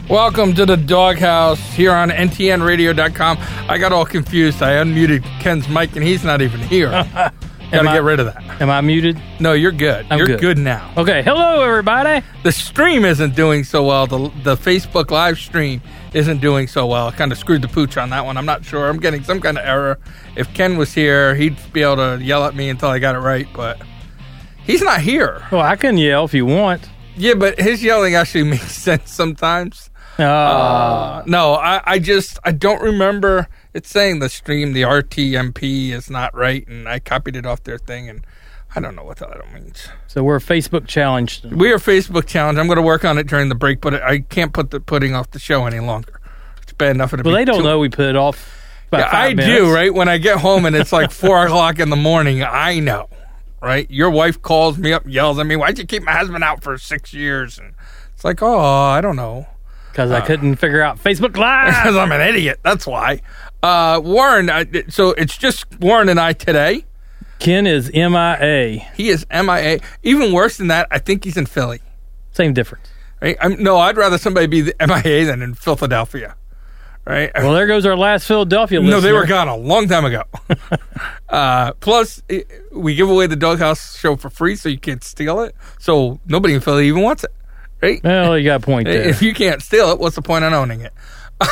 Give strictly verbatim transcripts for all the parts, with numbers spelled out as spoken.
Welcome to the Doghouse here on N T N radio dot com. I got all confused. I unmuted Ken's mic, and he's not even here. Got to get rid of that. Am I muted? No, you're good. I'm you're good. good now. Okay, hello, everybody. The stream isn't doing so well. The, the Facebook live stream isn't doing so well. I kind of screwed the pooch on that one. I'm not sure. I'm getting some kind of error. If Ken was here, he'd be able to yell at me until I got it right, but he's not here. Well, I can yell if you want. Yeah, but his yelling actually makes sense sometimes. Uh, Uh, no, I, I just, I don't remember. It's saying the stream, the R T M P is not right, and I copied it off their thing, and I don't know what that means. So we're Facebook challenged. We are Facebook challenged. I'm going to work on it during the break, but I can't put the putting off the show any longer. It's bad enough. Well, they don't too- know we put it off about yeah, five I minutes. do, right? When I get home and it's like four o'clock in the morning, I know, right? Your wife calls me up, yells at me, why'd you keep my husband out for six years? And it's like, oh, I don't know. Because I couldn't figure out Facebook Live. Because I'm an idiot. That's why. Uh, Warren, uh, so it's just Warren and I today. Ken is M I A. He is M I A. Even worse than that, I think he's in Philly. Same difference. Right? I'm, no, I'd rather somebody be the M I A than in Philadelphia. Right? Well, there goes our last Philadelphia listener. No, they were gone a long time ago. uh, plus, it, we give away the Doghouse show for free, so you can't steal it. So nobody in Philly even wants it. Right? Well, you got a point there. If you can't steal it, what's the point in owning it?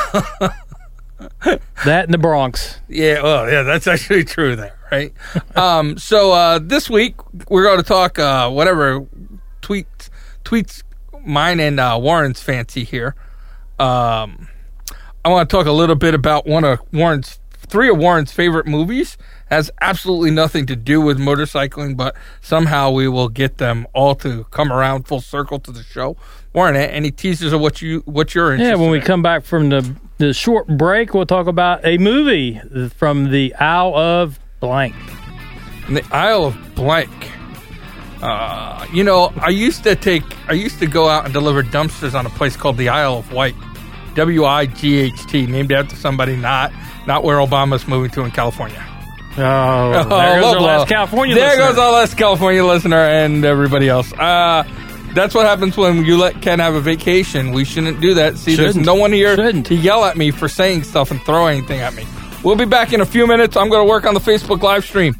That in the Bronx. Yeah, well, yeah, that's actually true there, right? um, so uh, this week, we're going to talk uh, whatever tweets, tweets mine and uh, Warren's fancy here. Um, I want to talk a little bit about one of Warren's, three of Warren's favorite movies. Has absolutely nothing to do with motorcycling, but somehow we will get them all to come around full circle to the show. Warren, any teasers of what you what you're interested in? Yeah, when we come back from the the short break, we'll talk about a movie from the Isle of Blank. In the Isle of Blank. Uh, you know, I used to take I used to go out and deliver dumpsters on a place called the Isle of Wight. W I G H T, named after somebody not not where Obama's moving to in California. Oh, there goes oh, our last California there listener. There goes our last California listener and everybody else. Uh, that's what happens when you let Ken have a vacation. We shouldn't do that. See, shouldn't. There's no one here Shouldn't. to yell at me for saying stuff and throw anything at me. We'll be back in a few minutes. I'm going to work on the Facebook live stream.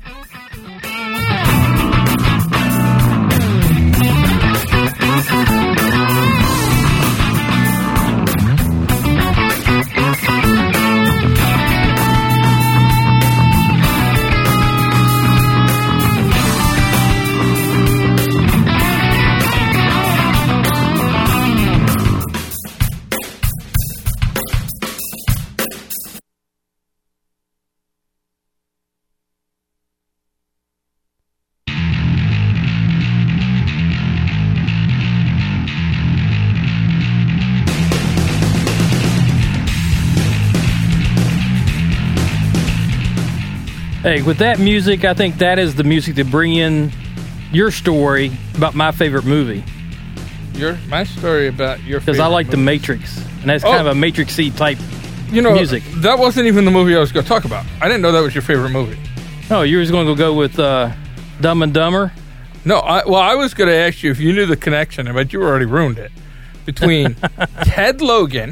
Hey, with that music, I think that is the music to bring in your story about my favorite movie. Your my story about your favorite Because I like movie. The Matrix, and that's Oh. kind of a Matrix-y type you know, music. That wasn't even the movie I was going to talk about. I didn't know that was your favorite movie. Oh, you were going to go with uh, Dumb and Dumber? No, I, well, I was going to ask you if you knew the connection, but you already ruined it, between Ted Logan,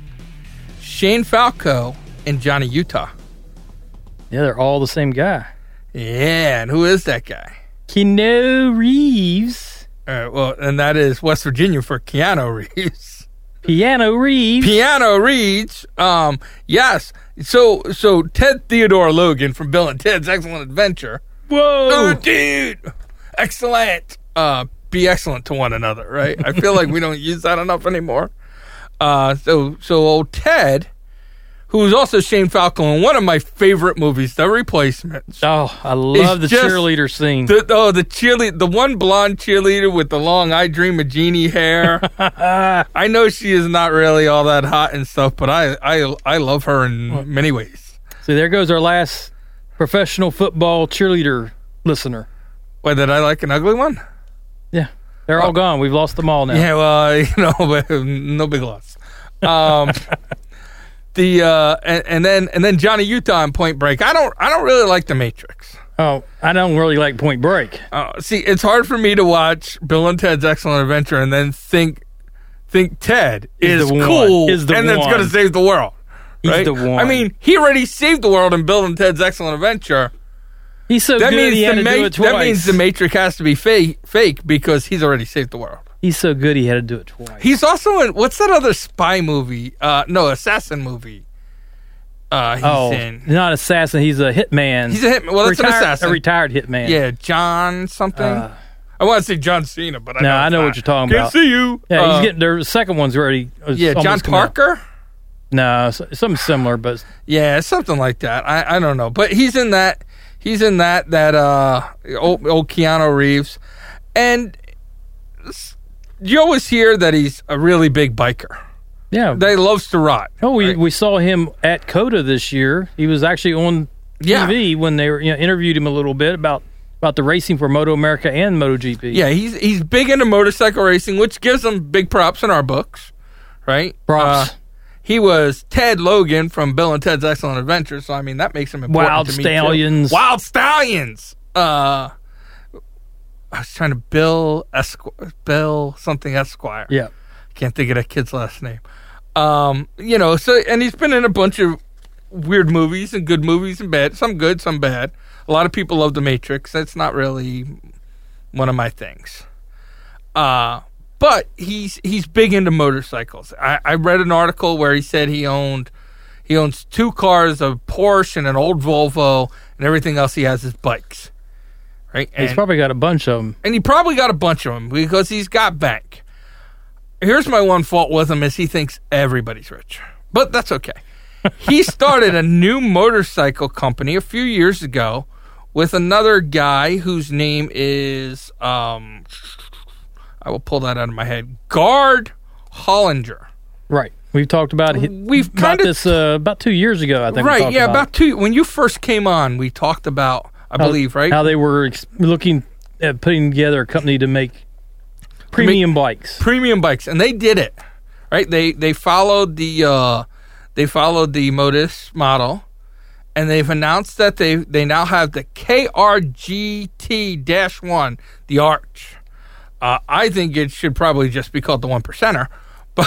Shane Falco, and Johnny Utah. Yeah, they're all the same guy. Yeah, and who is that guy? Keanu Reeves. All right, well, and that is West Virginia for Keanu Reeves. Piano Reeves. Piano Reeves. Um, yes. So, so Ted Theodore Logan from Bill and Ted's Excellent Adventure. Whoa. Oh, dude. Excellent. Uh, be excellent to one another, right? I feel like we don't use that enough anymore. Uh, so, so old Ted, who was also Shane Falco in one of my favorite movies, The Replacements. Oh, I love the It's just cheerleader scene. The, oh, the cheerleader, the one blonde cheerleader with the long I Dream of Jeannie hair. I know she is not really all that hot and stuff, but I, I, I love her in many ways. See, there goes our last professional football cheerleader listener. Why, did I like an ugly one? Yeah, they're all gone. We've lost them all now. Yeah, well, you know, but no big loss. Um, the uh, and, and then and then Johnny Utah in Point Break. I don't I don't really like The Matrix. Oh, I don't really like Point Break. Uh, see, it's hard for me to watch Bill and Ted's Excellent Adventure and then think think Ted Is is the one. cool Is the and that's one. going to save the world. He's Right? the one. I mean, he already saved the world in Bill and Ted's Excellent Adventure. He's so That good means he had the to do ma- it twice. that means the Matrix has to be fake, fake because he's already saved the world. He's so good he had to do it twice. He's also in what's that other spy movie? Uh, no, assassin movie. Uh, he's oh, in. not assassin. He's a hitman. He's a hitman. Well, that's retired, an assassin. A retired hitman. Yeah, John something. Uh, I want to say John Cena, but I no, know I it's know not. what you're talking Can't about. see you. Yeah, Uh, he's getting the second one's already. it's yeah, John almost come out. Parker. No, s- something similar, but Yeah, something like that. I, I don't know, but he's in that. He's in that that uh old, old Keanu Reeves, and s- you always hear that he's a really big biker. yeah. That he loves to ride. oh, we right? we saw him at COTA this year. He was actually on Yeah. T V when they were, you know, interviewed him a little bit about about the racing for Moto America and MotoGP. Yeah, he's he's big into motorcycle racing, which gives him big props in our books, right? Props. Uh, he was Ted Logan from Bill and Ted's Excellent Adventure, so I mean that makes him important Wild to me Stallions. too. Wild Stallions. Uh, I was trying to Bill Esqu- Bill something Esquire. Yeah. Can't think of that kid's last name. Um, you know, so and he's been in a bunch of weird movies and good movies and bad, some good, some bad. A lot of people love The Matrix. That's not really one of my things. Uh, but he's he's big into motorcycles. I, I read an article where he said he owned he owns two cars, a Porsche and an old Volvo, and everything else he has is bikes. Right? He's And- probably got a bunch of them. and he probably got a bunch of them because he's got bank. Here's my one fault with him is he thinks everybody's rich. But that's okay. He started a new motorcycle company a few years ago with another guy whose name is, um, I will pull that out of my head, Gard Hollinger. Right. We've talked about it. We've about kind of this uh, about two years ago, I think. we right, talked yeah, about, about two. When you first came on, we talked about, I how- believe, right? How they were ex- looking at putting together a company to make premium bikes. Premium bikes, and they did it. Right? They they followed the uh, they followed the Modus model, and they've announced that they they now have the K R G T one, the Arch. Uh, I think it should probably just be called the One Percenter, but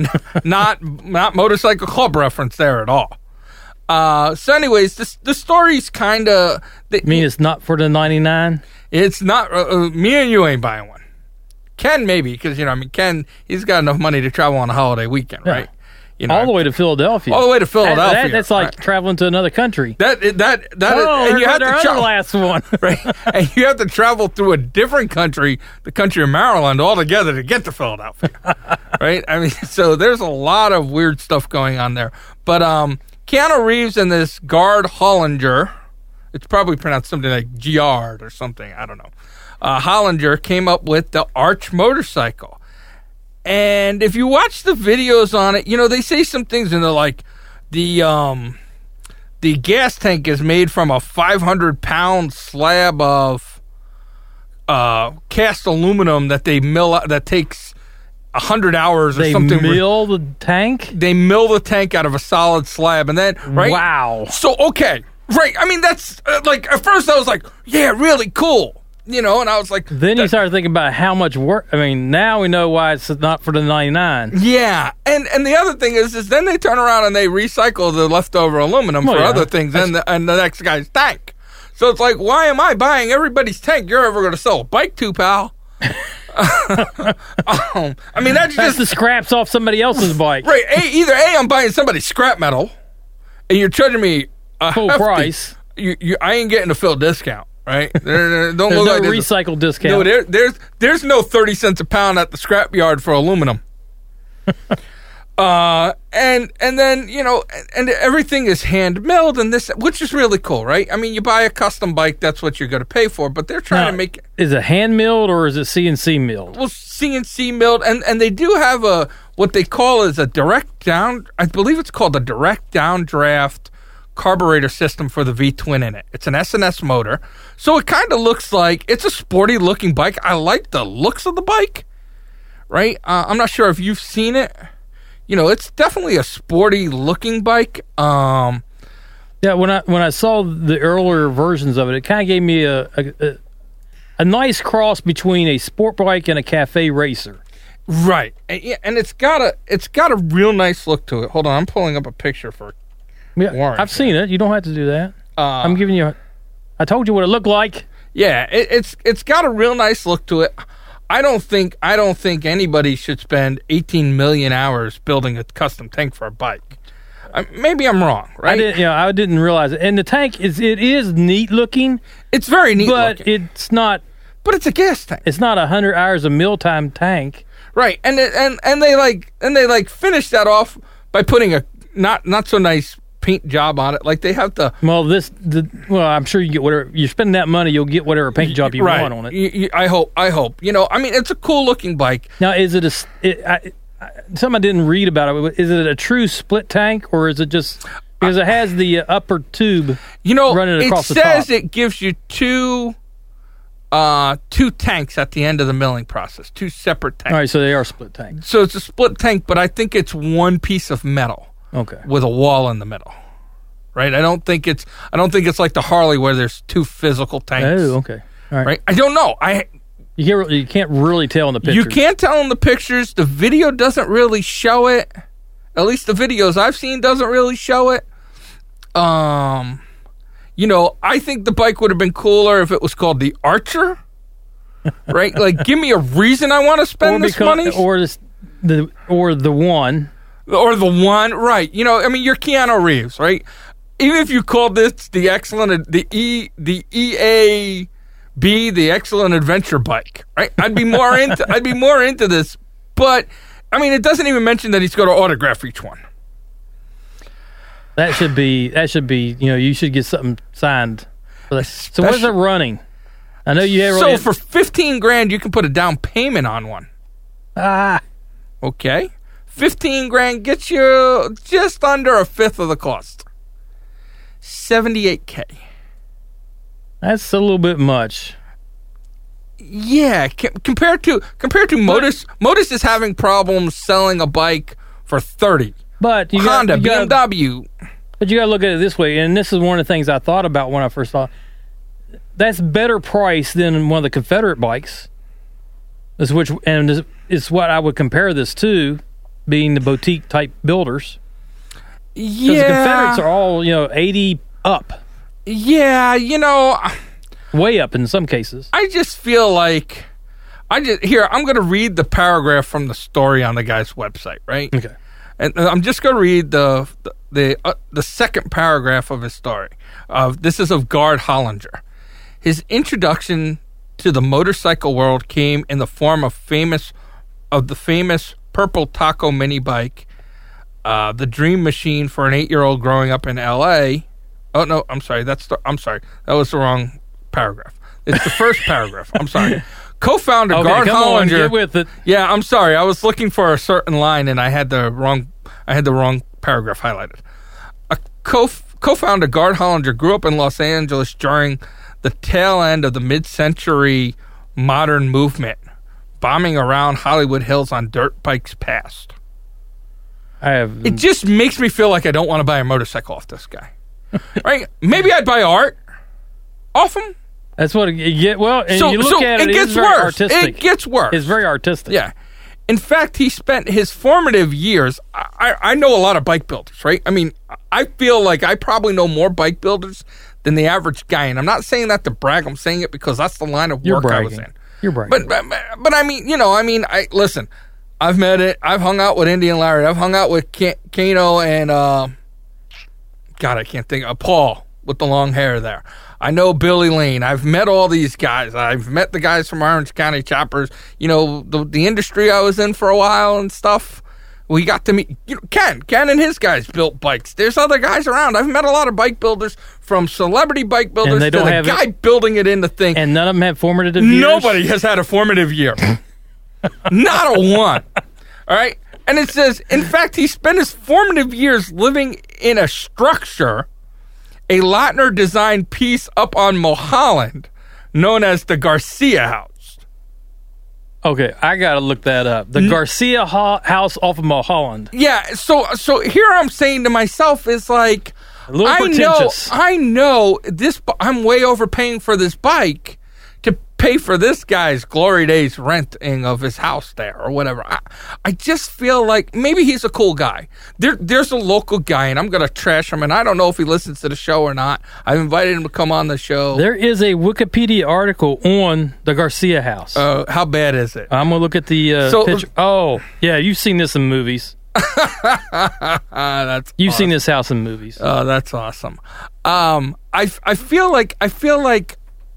not not motorcycle club reference there at all. Uh, so, anyways, this the story's kind of. I mean, it's not for the ninety-nine. It's not. Uh, uh, me and you ain't buying one. Ken maybe, because you know, I mean, Ken he's got enough money to travel on a holiday weekend, Yeah. right? You know, All the way to Philadelphia. all the way to Philadelphia. That- that- that's like right? traveling to another country. that. That that oh, and you have to their travel, last one. right? And you have to travel through a different country, the country of Maryland, altogether to get to Philadelphia, right? I mean, so there's a lot of weird stuff going on there. But um, Keanu Reeves and this Gard Hollinger, it's probably pronounced something like Giard or something. I don't know. Uh, Hollinger came up with the Arch motorcycle. And if you watch the videos on it, you know, they say some things and they're like, the um, the gas tank is made from a five hundred pound slab of uh, cast aluminum that they mill out, that takes one hundred hours or They something. mill the tank. They mill the tank out of a solid slab. And then, right? Wow. So, okay. Right. I mean, that's uh, like, at first I was like, yeah, really cool. You know, and I was like, Then you that- start thinking about how much work. I mean, now we know why it's not for the ninety-nine. yeah, and and the other thing is, is then they turn around and they recycle the leftover aluminum Well, for yeah. other things, and the, and the next guy's tank. So it's like, why am I buying everybody's tank you're ever going to sell a bike to, pal? um, I mean, that's That's just the scraps off somebody else's bike. right. A, either A, I'm buying somebody's scrap metal, and you're charging me a Full hefty- price. You, you, I ain't getting a full discount, right? There- there- don't There's look no like there's a- recycle discount. No, there, there's there's no thirty cents a pound at the scrap yard for aluminum. uh, and and then you know, and, and everything is hand milled, and this, which is really cool, right? I mean, you buy a custom bike, that's what you're going to pay for, but they're trying Now, to make it is it hand milled or is it C N C milled? well C N C milled, and and they do have a what they call is a direct down. I believe it's called a direct downdraft carburetor system for the V-twin in it. It's an S and S motor, so it kind of looks like it's a sporty looking bike. I like the looks of the bike, right? Uh, I'm not sure if you've seen it. You know, it's definitely a sporty looking bike. Um, Yeah, when I when I saw the earlier versions of it, it kind of gave me a, a a a nice cross between a sport bike and a cafe racer. Right, and, yeah, and it's got a it's got a real nice look to it. Hold on, I'm pulling up a picture for. Yeah, Warren I've seen it. You don't have to do that. Uh, I'm giving you. A, I told you what it looked like. Yeah, it, it's it's got a real nice look to it. I don't think I don't think anybody should spend eighteen million hours building a custom tank for a bike. I, maybe I'm wrong, right? I didn't, you know, I didn't realize it. And the tank is it is neat looking. It's very neat, but looking. it's not. But it's a gas tank. It's not a hundred hours of mealtime tank. Right, and it, and and they like and they like finish that off by putting a not not so nice paint job on it. Like they have to. Well, this the well, I'm sure you get whatever you're spending that money. You'll get whatever paint job you right. want on it. You, you, I hope. I hope. You know. I mean, it's a cool looking bike. Now, is it a? It, I, I, something I didn't read about it. Is it a true split tank, or is it just because it has the upper tube? You know, running across it the says top. It gives you two. Uh, two tanks at the end of the milling process, two separate tanks. All right, so they are split tanks. So it's a split tank, but I think it's one piece of metal. Okay. With a wall in the middle. Right? I don't think it's I don't think it's like the Harley where there's two physical tanks. Oh, okay. All right. Right? I don't know. I you can't you can't really tell in the pictures. You can't tell in the pictures. The video doesn't really show it. At least the videos I've seen doesn't really show it. Um You know, I think the bike would have been cooler if it was called the Archer, right? Like, give me a reason I want to spend or this because, money, or this, the or the one, or the one, right? You know, I mean, you're Keanu Reeves, right? Even if you called this the excellent, the E, the E A B, the excellent adventure bike, right? I'd be more into, I'd be more into this. But I mean, it doesn't even mention that he's going to autograph each one. That should be, that should be, you know, you should get something signed. For that. So where's it running? I know you have. So for fifteen grand, you can put a down payment on one. Ah. Okay. fifteen grand gets you just under a fifth of the cost. seventy-eight K. That's a little bit much. Yeah, c- compared to compared to Modus, Modus is having problems selling a bike for thirty. But you Honda, got, you B M W. Got, but you got to look at it this way, and this is one of the things I thought about when I first saw it. That's better price than one of the Confederate bikes. This which and this is what I would compare this to, being the boutique type builders. Yeah, because the Confederates are all, you know, eighty up. Yeah, you know, way up in some cases. I just feel like I just here. I'm going to read the paragraph from the story on the guy's website, right? Okay. And I'm just going to read the the the, uh, the second paragraph of his story. Uh, this is of Gard Hollinger. His introduction to the motorcycle world came in the form of famous of the famous purple Taco mini bike, uh, the dream machine for an eight-year-old growing up in L A. Oh no, I'm sorry. That's the, I'm sorry. That was the wrong paragraph. It's the first paragraph. I'm sorry. Co-founder okay, Gard come Hollinger. On, get with it. Yeah, I'm sorry. I was looking for a certain line and I had the wrong. I had the wrong paragraph highlighted. A co co-founder Gard Hollinger grew up in Los Angeles during the tail end of the mid-century modern movement, bombing around Hollywood Hills on dirt bikes past. I have. It just makes me feel like I don't want to buy a motorcycle off this guy. Right? Maybe I'd buy art off him. That's what you get. Well, and so, you look so at it, it gets it's very worse. artistic. It gets worse. It's very artistic. Yeah. In fact, he spent his formative years. I, I know a lot of bike builders, right? I mean, I feel like I probably know more bike builders than the average guy. And I'm not saying that to brag. I'm saying it because that's the line of You're work bragging. I was in. You're bragging. But, but but I mean, you know, I mean, I listen. I've met it. I've hung out with Indian Larry. I've hung out with K- Kano and uh, God, I can't think. Uh, Paul with the long hair there. I know Billy Lane. I've met all these guys. I've met the guys from Orange County Choppers. You know, the the industry I was in for a while and stuff. We got to meet, you know, Ken. Ken and his guys built bikes. There's other guys around. I've met a lot of bike builders, from celebrity bike builders they to don't the have guy it. building it in the thing. And none of them have formative years? Nobody has had a formative year. Not a one. All right? And it says, in fact, he spent his formative years living in a structure, a Lautner-designed piece up on Mulholland, known as the Garcia House. Okay, I got to look that up. The Garcia ho- House off of Mulholland. Yeah, so so here I'm saying to myself is like, a little I know, pretentious. I know this. I'm way overpaying for this bike to pay for this guy's glory days renting of his house there or whatever. I, I just feel like maybe he's a cool guy. There, there's a local guy, and I'm going to trash him, and I don't know if he listens to the show or not. I've invited him to come on the show. There is a Wikipedia article on the Garcia house. Uh, how bad is it? I'm going to look at the uh, So- picture. Oh, yeah, you've seen this in movies. that's You've awesome. seen this house in movies. Oh, that's awesome. Um, I, I feel like I feel like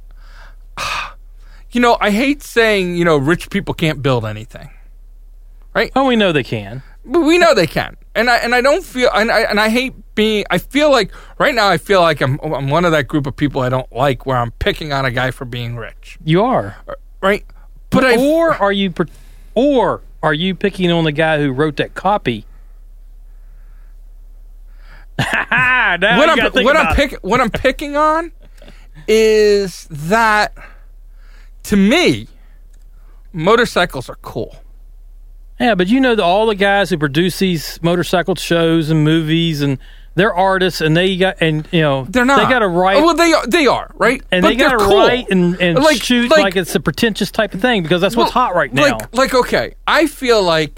you know, I hate saying, you know, rich people can't build anything. Right? Oh, we know they can. But we know they can. And I and I don't feel and I and I hate being I feel like right now I feel like I'm I'm one of that group of people I don't like where I'm picking on a guy for being rich. You are. Right? But I or are you per- or are you picking on the guy who wrote that copy? now what you I'm gotta think what about I'm it. pick, what I'm picking on is that to me motorcycles are cool. Yeah, but you know the, all the guys who produce these motorcycle shows and movies, and they're artists, and they got and you know They're not. They got to write. Oh, well, they are. They are right, and but they got to they're cool. write and, and Like- shoot like- like, it's a pretentious type of thing because that's what's Well, hot right now. Like, like, okay, I feel like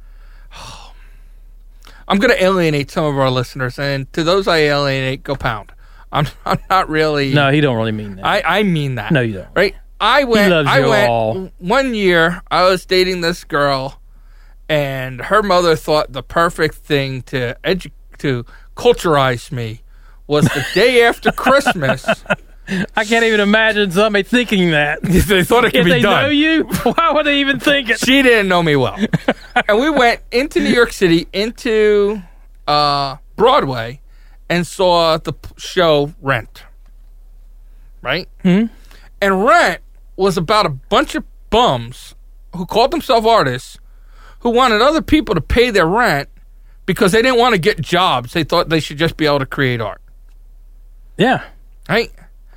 I'm going to alienate some of our listeners, and to those I alienate, go pound. I'm, I'm not really. no, he don't really mean that. I, I mean that. No, you don't. Right? I went. loves I you went all. one year. I was dating this girl, and her mother thought the perfect thing to edu- to culturize me was the day after Christmas. I can't even imagine somebody thinking that. They thought it could If be they done. know you, why would they even think it? She didn't know me well. And we went into New York City, into uh, Broadway, and saw the p- show Rent. Right? Mhm. And Rent was about a bunch of bums who called themselves artists who wanted other people to pay their rent because they didn't want to get jobs. They thought they should just be able to create art. Yeah. Right?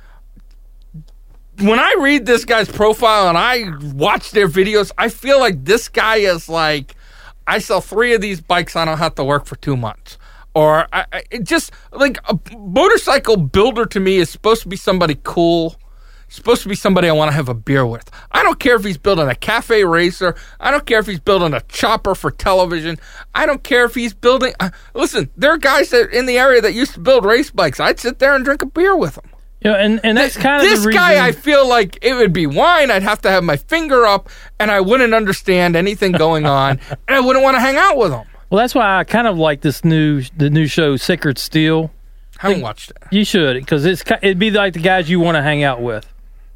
When I read this guy's profile and I watch their videos, I feel like this guy is like, I sell three of these bikes, I don't have to work for two months. Or I, I it just like a motorcycle builder to me is supposed to be somebody cool, supposed to be somebody I want to have a beer with. I don't care if he's building a cafe racer. I don't care if he's building a chopper for television. I don't care if he's building. Uh, listen, there are guys that in the area that used to build race bikes. I'd sit there and drink a beer with them. You know, and, and that's kind of This the reason. guy, I feel like it would be wine. I'd have to have my finger up, and I wouldn't understand anything going on, and I wouldn't want to hang out with him. Well, that's why I kind of like this new the new show, Sacred Steel. I haven't watched it. You should, because it's ki- it'd be like the guys you want to hang out with.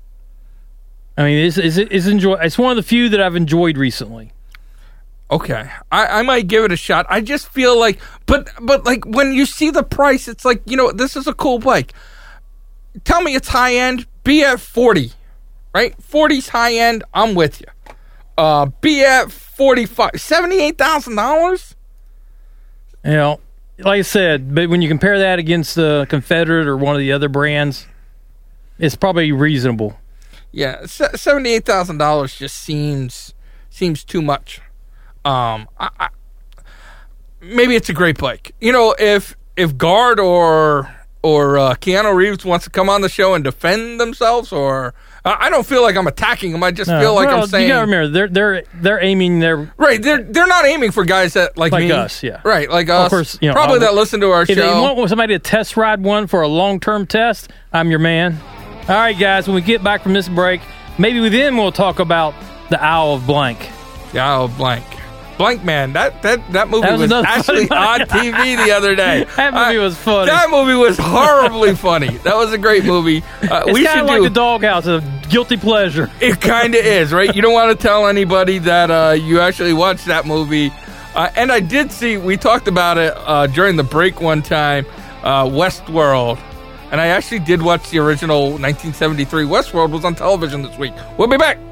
I mean, it's it's, it's enjoy. It's one of the few that I've enjoyed recently. Okay, I, I might give it a shot. I just feel like, but but like when you see the price, it's like, you know, this is a cool bike. Tell me it's high end. Be at forty, right? forty's high end. I'm with you. Uh, be at forty-five, seventy-eight thousand dollars. You know, like I said, but when you compare that against the Confederate or one of the other brands, it's probably reasonable. Yeah, seventy-eight thousand dollars just seems seems too much. Um, I, I, maybe it's a great bike. You know, if if Guard or or uh, Keanu Reeves wants to come on the show and defend themselves, or uh, I don't feel like I'm attacking them. I just No, feel like well, I'm saying, you gotta remember they're they're they're aiming their. right? They're they're not aiming for guys that like, Like me, us, yeah. right? Like us, course, you know, probably I'll- that listen to our If they show. want somebody to test ride one for a long term test, I'm your man. All right, guys. When we get back from this break, maybe then we'll talk about the Isle of Blank. Yeah, oh, blank. Blank Man. That that that movie That was was, another actually funny on T V the other day. That movie I- was funny. That movie was horribly funny. That was a great movie. Uh, It's we kind should of like do. the Doghouse, a guilty pleasure. It kind of is, right? You don't want to tell anybody that uh, you actually watched that movie. Uh, and I did see. We talked about it uh, during the break one time. Uh, Westworld. And I actually did watch the original nineteen seventy-three Westworld was on television this week. We'll be back.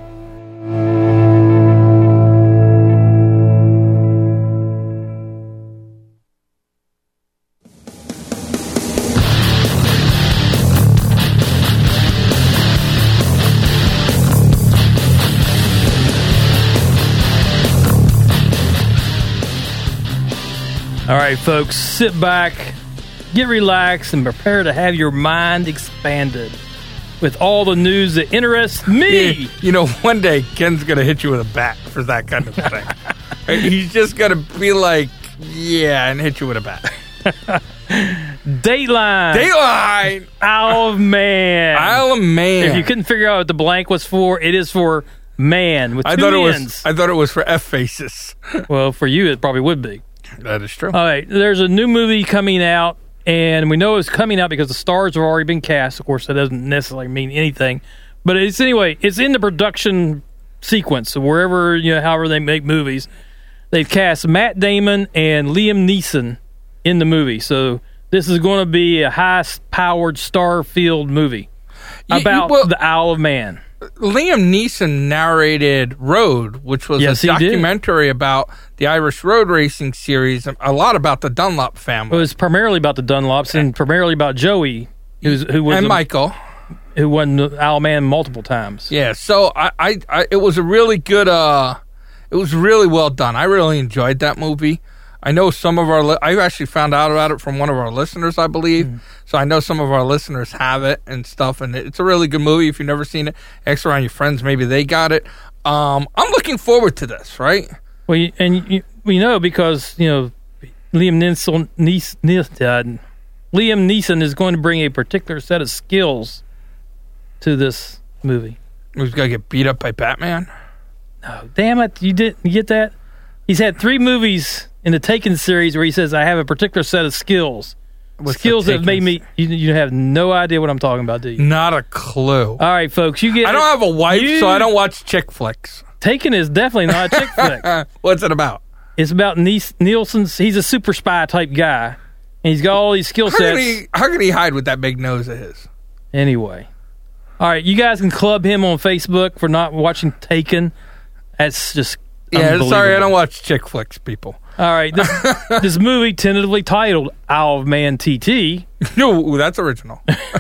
All right, folks, sit back, get relaxed, and prepare to have your mind expanded with all the news that interests me. You know, one day Ken's going to hit you with a bat for that kind of thing. Right? He's just going to be like, yeah, and hit you with a bat. Dateline. Dateline. Isle of Man. Isle of Man. If you couldn't figure out what the blank was for, it is for man with I two thought it N's. was. I thought it was for F faces. Well, for you, it probably would be. That is true. All right, there's a new movie coming out, and we know it's coming out because the stars have already been cast. Of course, that doesn't necessarily mean anything, but it's anyway. It's in the production sequence, so wherever you know, however they make movies, they've cast Matt Damon and Liam Neeson in the movie. So this is going to be a high-powered, star-filled movie You- you- about well- the Isle of Man. Liam Neeson narrated Road, which was Yes, a he did. documentary about the Irish road racing series, a lot about the Dunlop It family. was primarily about the Dunlops and primarily about Joey, who's, who was and a- Michael. who won the Isle of Man multiple times. Yeah, so I, I, I, it was a really good, uh, it was really well done. I really enjoyed that movie. I know some of our, li- I actually found out about it from one of our listeners, I believe. Mm. So I know some of our listeners have it and stuff, and it's a really good movie. If you've never seen it, ask around your friends, maybe they got it. Um, I'm looking forward to this, right? Well, you, and you, we know because you know Liam Neeson, Nees, Nees, uh, Liam Neeson is going to bring a particular set of skills to this movie. He's got to get beat up by Batman. Oh, damn it! You didn't you get that? He's had three movies in the Taken series where he says, "I have a particular set of skills." What's skills the that have made me. Takens? You, you have no idea what I'm talking about, do you? Not a clue. All right, folks. You get. I don't have a wife, you- so I don't watch chick flicks. Taken is definitely not a chick flick. What's it about? It's about Nies- Nielsen's. He's a super spy type guy, and he's got all these skill How sets. can he? How can he hide with that big nose of his? Anyway, all right, you guys can club him on Facebook for not watching Taken. That's just Yeah, sorry, I unbelievable. don't watch chick flicks, people. All right, this, this movie, tentatively titled Isle of Man T T, No, that's original.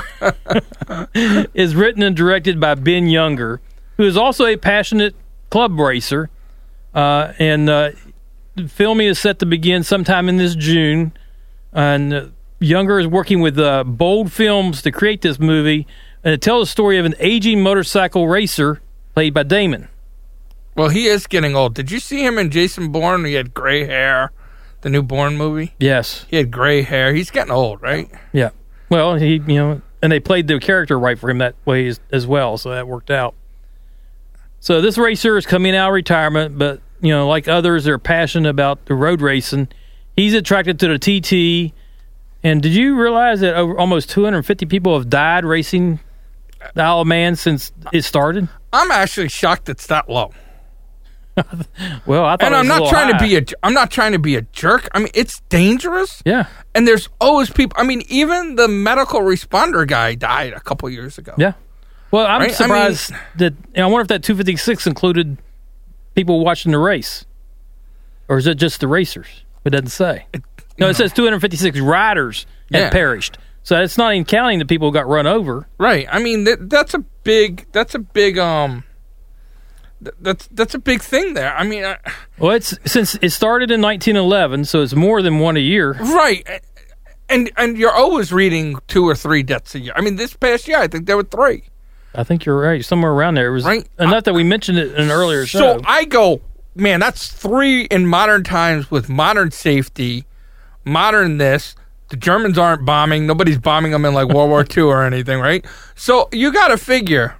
is written and directed by Ben Younger, who is also a passionate club racer. Uh, and uh, filming is set to begin sometime in this June. And uh, Younger is working with uh, Bold Films to create this movie and to tell the story of an aging motorcycle racer played by Damon. Well, he is getting old. Did you see him in Jason Bourne? He had gray hair. The new Bourne movie. Yes. He had gray hair. He's getting old, right? Yeah. Well, he, you know, and they played the character right for him that way as, as well, so that worked out. So this racer is coming out of retirement, but, you know, like others, they're passionate about the road racing. He's attracted to the T T. And did you realize that over almost two hundred fifty people have died racing the Isle of Man since it started? I'm actually shocked it's that low. Well, I thought And it was I'm a not little trying high. to be a. I'm not trying to be a jerk. I mean, it's dangerous. Yeah. And there's always people. I mean, even the medical responder guy died a couple years ago. Yeah. Well, I'm Right? I surprised that. You know, I wonder if that two fifty-six included people watching the race, or is it just the racers? It doesn't say. It, No, you it know, says two hundred fifty-six riders had Yeah. perished. So it's not even counting the people who got run over. right. I mean, that, that's a big. That's a big. Um. th- That's that's a big thing there. I mean, I, Well, it's since it started in nineteen eleven, so it's more than one a year. right. And and you're always reading two or three deaths a year. I mean, this past year, I think there were three. I think you're right. Somewhere around there. It was Right. enough that we mentioned it in an earlier So show. I go, man, that's three in modern times with modern safety, modern this. The Germans aren't bombing. Nobody's bombing them in like World War Two or anything, right? So you got to figure,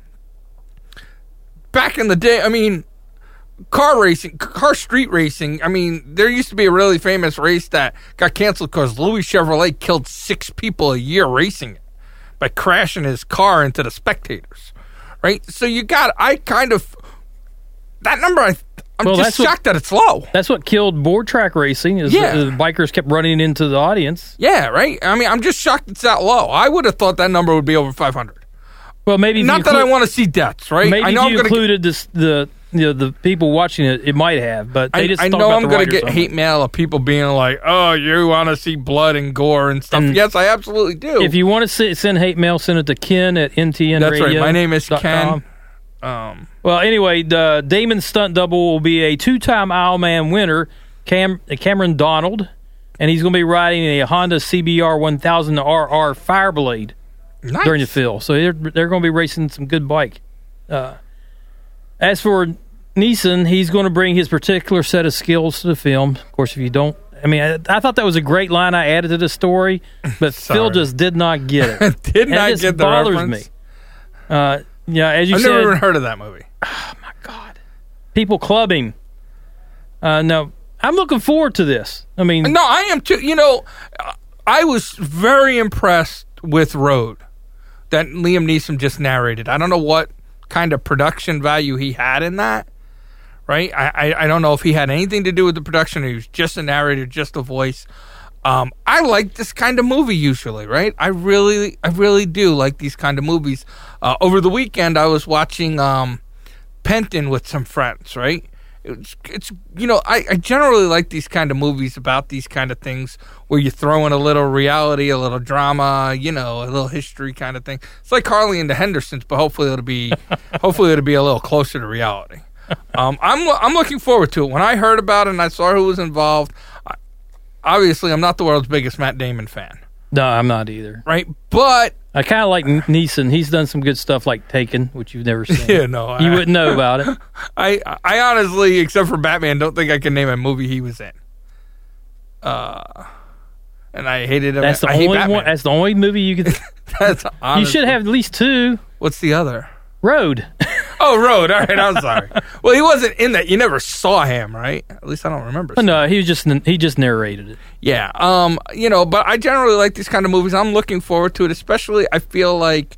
back in the day, I mean, car racing, car street racing, I mean, there used to be a really famous race that got canceled because Louis Chevrolet killed six people a year racing it by crashing his car into the spectators, right? So you got, I kind of, that number, I, I'm Well, just that's what- shocked that it's low. That's what killed board track racing. Is Yeah. the, the bikers kept running into the audience. Yeah, right? I mean, I'm just shocked it's that low. I would have thought that number would be over five hundred. Well, maybe if Not you that I include- want to see deaths, right? Maybe I if know you I'm gonna included this, the you know the people watching it, it might have, but they I, just I talk know about I'm the going to riders get only. hate mail of people being like, "Oh, you want to see blood and gore and stuff?" And yes, I absolutely do. If you want to send hate mail, send it to Ken at N T N That's radio. right. My name is dot com. Ken. Um, Well, anyway, the Damon's stunt double will be a two-time Isle Man winner, Cam, Cameron Donald, and he's going to be riding a Honda C B R one thousand R R Fireblade. nice. during the fill. So they're they're going to be racing some good bike. Uh, as for Neeson, he's going to bring his particular set of skills to the film. Of course, if you don't, I mean, I, I thought that was a great line I added to the story, but Phil just did not get it. did not and get the bothers reference. me. Uh, yeah, as you I've said, never even heard of that movie. Oh my God, people clubbing. Uh, no, I'm looking forward to this. I mean, no, I am too. You know, I was very impressed with Road that Liam Neeson just narrated. I don't know what kind of production value he had in that. Right? I, I, I don't know if he had anything to do with the production or he was just a narrator, just a voice. Um, I like this kind of movie usually, right? I really, I really do like these kind of movies. Uh, over the weekend, I was watching um, Penton with some friends, right? It's, it's you know, I, I generally like these kind of movies about these kind of things where you throw in a little reality, a little drama, you know, a little history kind of thing. It's like Harley and the Hendersons, but hopefully it'll be, hopefully it'll be a little closer to reality. um, I'm I'm looking forward to it. When I heard about it and I saw who was involved, I, obviously I'm not the world's biggest Matt Damon fan. No, I'm not either. Right, but I kind of like Neeson. He's done some good stuff like Taken, which you've never seen. Yeah, no, you I, wouldn't know about it. I I honestly, except for Batman, don't think I can name a movie he was in. Uh, and I hated him. That's the I hate only Batman. one. That's the only movie you could. That's honestly, You should have at least two. What's the other? Road. Oh, Road. All right, I'm sorry. Well, he wasn't in that. You never saw him, right? At least I don't remember. No, he was just he just narrated it. Yeah. Um. You know, but I generally like these kind of movies. I'm looking forward to it. Especially, I feel like,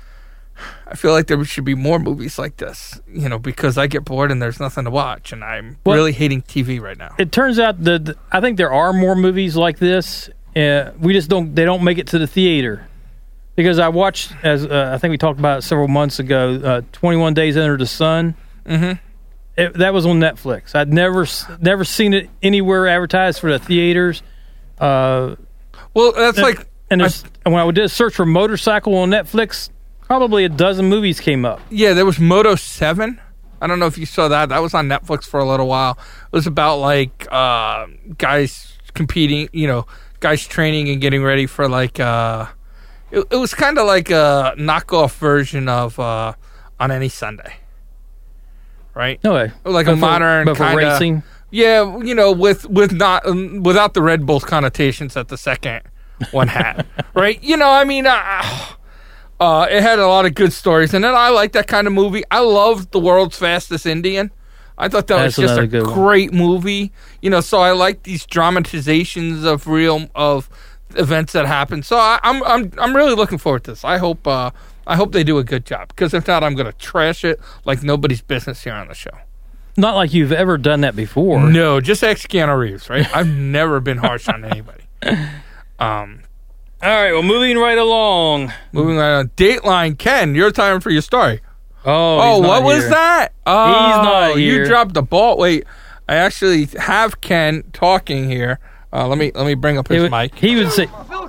I feel like there should be more movies like this. You know, because I get bored and there's nothing to watch, and I'm well, really hating T V right now. It turns out that I think there are more movies like this. Uh, we just don't. They don't make it to the theater. Because I watched, as uh, I think we talked about it several months ago, uh, twenty-one Days Under the Sun. Mm-hmm. It, that was on Netflix. I'd never never seen it anywhere advertised for the theaters. Uh, well, that's and, like... And I, when I did a search for motorcycle on Netflix, probably a dozen movies came up. Yeah, there was Moto seven. I don't know if you saw that. That was on Netflix for a little while. It was about, like, uh, guys competing, you know, guys training and getting ready for, like... Uh, It, it was kind of like a knockoff version of uh, On Any Sunday, right? No way. Like but a modern for, but kind for racing. of, yeah, you know, with with not um, without the Red Bulls connotations that the second one had, right? You know, I mean, uh, uh, it had a lot of good stories, and then I like that kind of movie. I loved The World's Fastest Indian. I thought that That's was just a great one. movie, you know. So I like these dramatizations of real of. events that happen. So I, I'm I'm I'm really looking forward to this. I hope uh, I hope they do a good job, because if not, I'm going to trash it like nobody's business here on the show. Not like you've ever done that before. No, just ask Keanu Reeves, right? I've never been harsh on anybody. Um, All right, well, moving right along. Moving right on. Dateline, Ken, your time for your story. Oh, oh, he's not what was here. that? Oh, He's not here. You dropped the ball. Wait, I actually have Ken talking here. Uh, let me let me bring up his would, mic. He would say,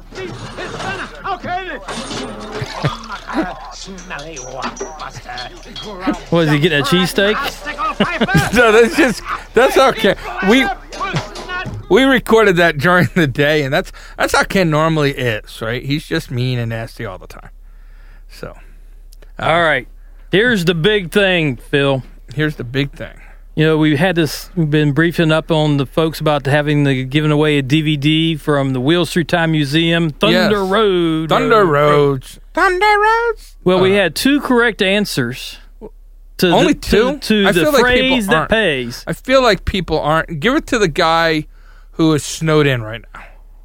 "Was he getting a cheesesteak?" No, that's just that's how Ken. We we recorded that during the day, and that's that's how Ken normally is, right? He's just mean and nasty all the time. So, uh, all right, here's the big thing, Phil. Here's the big thing. You know, we've had this, we've been briefing up on the folks about having the giving away a D V D from the Wheels Through Time Museum, Thunder yes. Road. Thunder Roads. Thunder Roads. Well, uh, we had two correct answers. To only the, two? To, to I the feel like phrase people that aren't. pays. I feel like people aren't. Give it to the guy who is snowed in right now.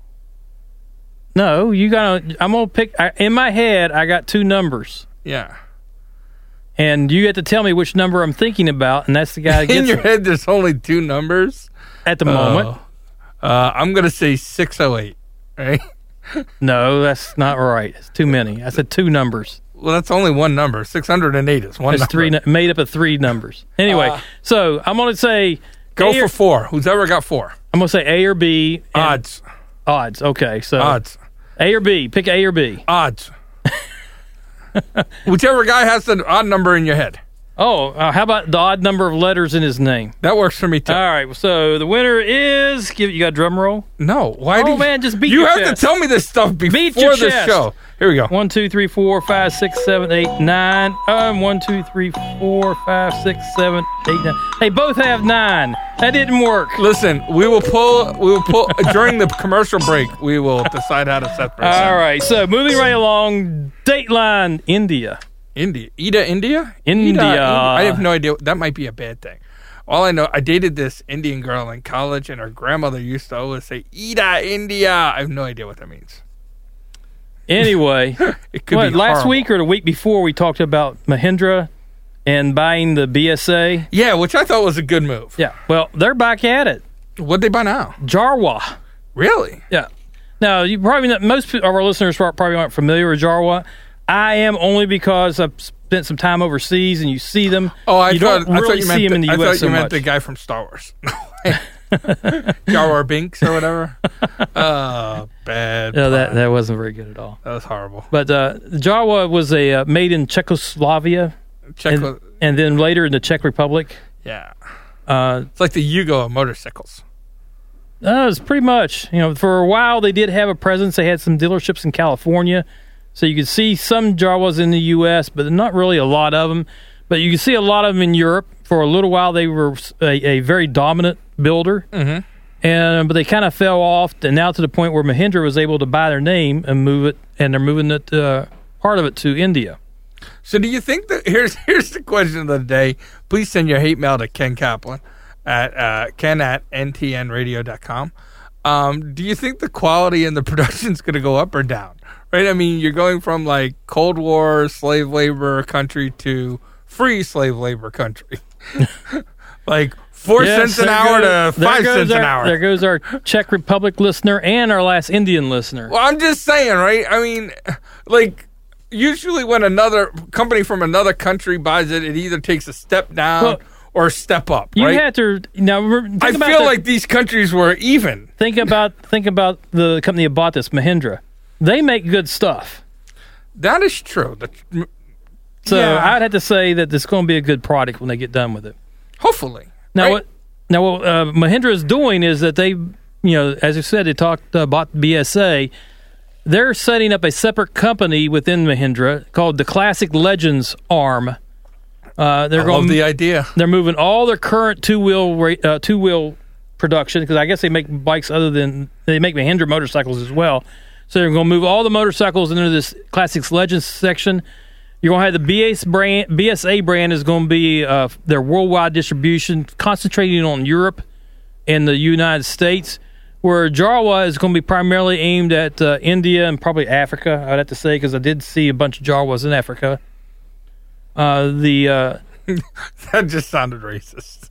No, you gotta, I'm going to pick, I, in my head, I got two numbers. Yeah. And you have to tell me which number I'm thinking about, and that's the guy that gets in your it. head, there's only two numbers At the moment. Uh, uh, I'm going to say six oh eight, right? No, that's not right. It's too many. I said two numbers. Well, that's only one number. six hundred eight is one It's number. three, made up of three numbers. Anyway, Uh, so I'm going to say... Go A for or, four. Who's ever got four? I'm going to say A or B. and- Odds. Odds. Okay, so... Odds. A or B. Pick A or B. Odds. Whichever guy has the odd number in your head. Oh, uh, how about the odd number of letters in his name? That works for me too. All right, so the winner is. Give you got a drum roll? No, why? Oh do you, man, just beat you your have chest. to tell me this stuff before Beat your the chest. show. Here we go. One, two, three, four, five, six, seven, eight, nine. Um, one, two, three, four, five, six, seven, eight, nine. They both have nine. That didn't work. Listen, we will pull. We will pull during the commercial break. We will decide how to separate. All right, so moving right along. Dateline, India. India, Ida, India, India. Ida, India. I have no idea. That might be a bad thing. All I know, I dated this Indian girl in college, and her grandmother used to always say "Ida, India." I have no idea what that means. Anyway, it could what, be last horrible. week or the week before we talked about Mahindra and buying the B S A. Yeah, which I thought was a good move. Yeah, well, they're back at it. What'd they buy now? Jarwa. Really? Yeah. Now, you probably not, most of our listeners probably aren't familiar with Jarwa. I am only because I've spent some time overseas and you see them. Oh, I you thought, don't I really thought you meant see them in the I U S thought so you meant much. the guy from Star Wars. Jar Jar Binks or whatever. Oh, bad. No, that, pun. that wasn't very good at all. That was horrible. But uh, Jarwa was a uh, made in Czechoslovakia Check. and, and then later in the Czech Republic. Yeah, Uh, it's like the Yugo of motorcycles. That was pretty much, you know, for a while they did have a presence. They had some dealerships in California. So you could see some Jarwas in the U S, but not really a lot of them. But you can see a lot of them in Europe. For a little while, they were a, a very dominant builder. Mm-hmm. And But they kind of fell off, and now to the point where Mahindra was able to buy their name and move it, and they're moving it, uh, part of it to India. So do you think that, here's here's the question of the day. Please send your hate mail to Ken Kaplan at uh, ken at n t n radio dot com. Um, do you think the quality and the production is going to go up or down? Right? I mean, you're going from like Cold War slave labor country to free slave labor country. Like four Yes, cents an there hour goes- to there five goes cents an our- hour. There goes our Czech Republic listener and our last Indian listener. Well, I'm just saying, right? I mean, like, usually when another company from another country buys it, it either takes a step down Well, or a step up, You right? have to now. re- Think I about feel the- like these countries were even. think about think about the company that bought this, Mahindra. They make good stuff. That is true. The, So yeah, I'd have to say that it's going to be a good product when they get done with it. hopefully. Now, right? what now what uh, Mahindra is doing is that they, you know, as I said, they talked uh, bought B S A. They're setting up a separate company within Mahindra called the Classic Legends arm. Uh, they're I going. love the idea. They're moving all their current two wheel uh, two wheel production because I guess they make bikes other than they make Mahindra motorcycles as well. So they're going to move all the motorcycles into this Classics Legends section. You're going to have the B S brand. B S A brand is going to be uh, their worldwide distribution, concentrating on Europe and the United States. Where Jarwa is going to be primarily aimed at uh, India and probably Africa. I'd have to say because I did see a bunch of Jarwas in Africa. Uh, the uh, That just sounded racist.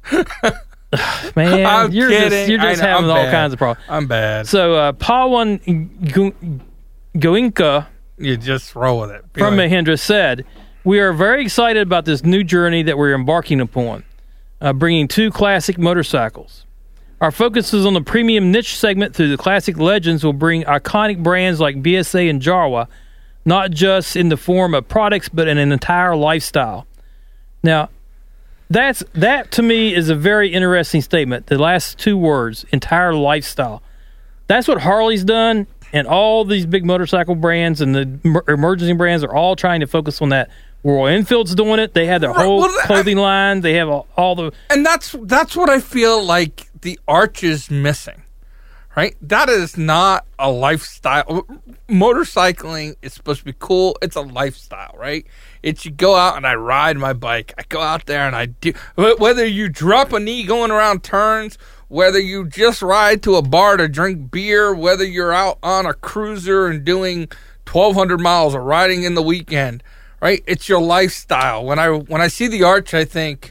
man, I'm you're kidding. just you're just I know, having I'm all bad. kinds of problems. I'm bad. So uh, Pawan Go- Goenka You just roll with it. Be from like, Mahindra said, "We are very excited about this new journey that we're embarking upon, uh, bringing two classic motorcycles. Our focus is on the premium niche segment through the Classic Legends will bring iconic brands like B S A and Jarwa, not just in the form of products, but in an entire lifestyle." Now, that's that to me is a very interesting statement. The last two words, entire lifestyle. That's what Harley's done, and all these big motorcycle brands and the emer- emerging brands are all trying to focus on that. Royal Enfield's doing it. They have their Right, whole well, that- clothing line. They have all, all the... And that's that's what I feel like the arch is missing, right? That is not a lifestyle. Motorcycling is supposed to be cool. It's a lifestyle, right? It's you go out and I ride my bike. I go out there and I do. Whether you drop a knee going around turns, whether you just ride to a bar to drink beer, whether you're out on a cruiser and doing twelve hundred miles or riding in the weekend, right? It's your lifestyle. When I when I see the arch, I think...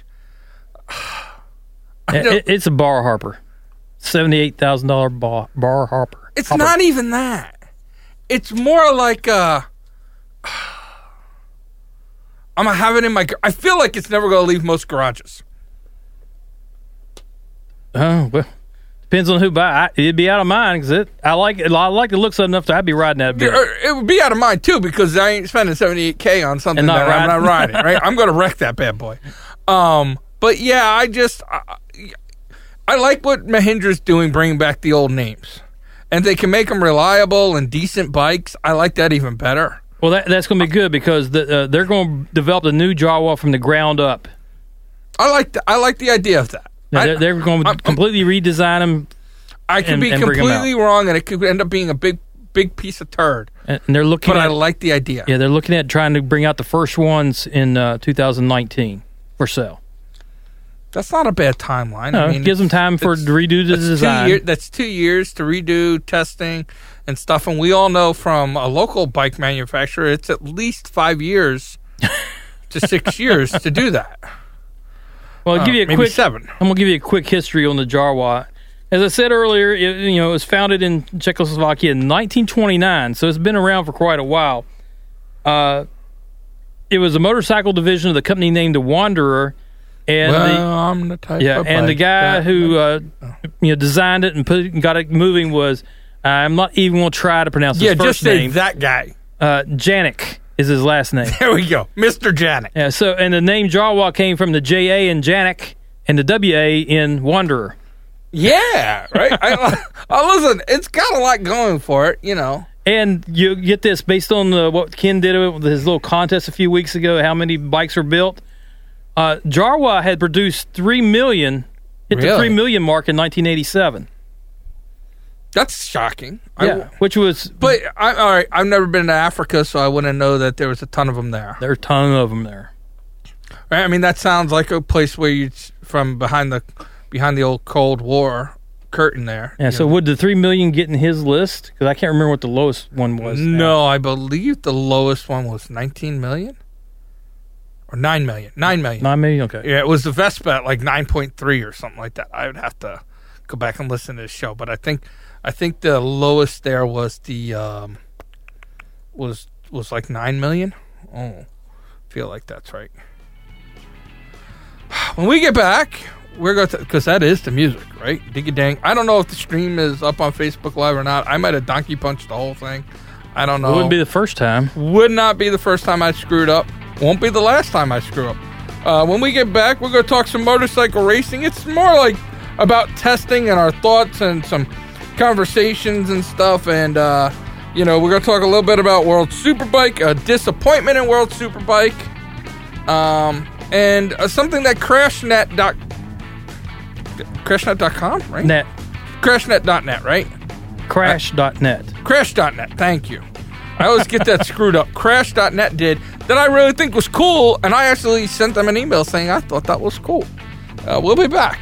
I don't- It, it's a bar harper. seventy-eight thousand dollars bar, bar harper. It's Hopper. not even that. It's more like uh I'm gonna have it in my. I feel like it's never gonna leave most garages. Oh, well, depends Depends on who buy. I, it'd be out of mine because it. I like it. I like the looks of it enough to I'd be riding that bit. It would be out of mine too because I ain't spending seventy-eight K on something And not that I'm not riding. riding. Right? I'm going to wreck that bad boy. Um, but yeah, I just I, I like what Mahindra's doing, bringing back the old names, and they can make them reliable and decent bikes. I like that even better. Well, that, that's going to be good because the, uh, they're going to develop a new Jawa from the ground up. I like the, I like the idea of that. Now, they're, I, they're going to I'm- completely redesign them, I could and- be and bring 'em completely wrong, and it could end up being a big big piece of turd. and they're looking. But at, I like the idea. Yeah, they're looking at trying to bring out the first ones in uh, two thousand nineteen for sale. That's not a bad timeline. No, I mean, it gives them time for it's- to redo the that's design. Two year, that's two years to redo testing and stuff. And we all know from a local bike manufacturer, it's at least five years to six years to do that. Well, I'll Uh, give you a maybe quick. seven. I'm gonna give you a quick history on the Jawa. As I said earlier, it, you know, it was founded in Czechoslovakia in nineteen twenty-nine, so it's been around for quite a while. Uh, it was a motorcycle division of the company named the Wanderer, and well, the, I'm the type yeah, of and the bike guy that- who uh, you know designed it and put and got it moving was I'm not even going to try to pronounce his yeah, first just say name. that guy. Uh, Janik is his last name. There we go, Mister Janik. Yeah, so and the name Jawa came from the J A in Janik and the W A in Wanderer. Yeah, right. I, I listen. It's got a lot going for it, you know. And you get this based on the, what Ken did with his little contest a few weeks ago, how many bikes were built. Uh, Jawa had produced three million, hit the Really? three million mark in nineteen eighty-seven. That's shocking. Yeah, I, which was, but I, all right, I've never been to Africa, so I wouldn't know that there was a ton of them there. there are a ton of them there. Right? I mean, that sounds like a place where you from behind the behind the old Cold War curtain there. Yeah, you so know. would the three million get in his list? Because I can't remember what the lowest one was. now. No, I believe the lowest one was nineteen million or nine million. nine million. nine million? Okay. Yeah, it was the Vespa at like nine point three or something like that. I would have to go back and listen to this show, but I think I think the lowest there was the um was was like nine million. Oh, feel like that's right. When we get back, we're going to, because that is the music, right? Diggy dang. I don't know if the stream is up on Facebook Live or not. I might have donkey punched the whole thing. I don't know. It wouldn't be the first time. Would not be the first time I screwed up. Won't be the last time I screw up. Uh, when we get back, we're going to talk some motorcycle racing. It's more like about testing and our thoughts and some conversations and stuff. And, uh, you know, we're going to talk a little bit about World Superbike, a disappointment in World Superbike, um, and uh, something that CrashNet dot CrashNet dot com, right? Net. CrashNet dot net, right? Crash dot net. Crash dot net, thank you. I always get that screwed up. Crash dot net did that I really think was cool, and I actually sent them an email saying I thought that was cool. Uh, we'll be back.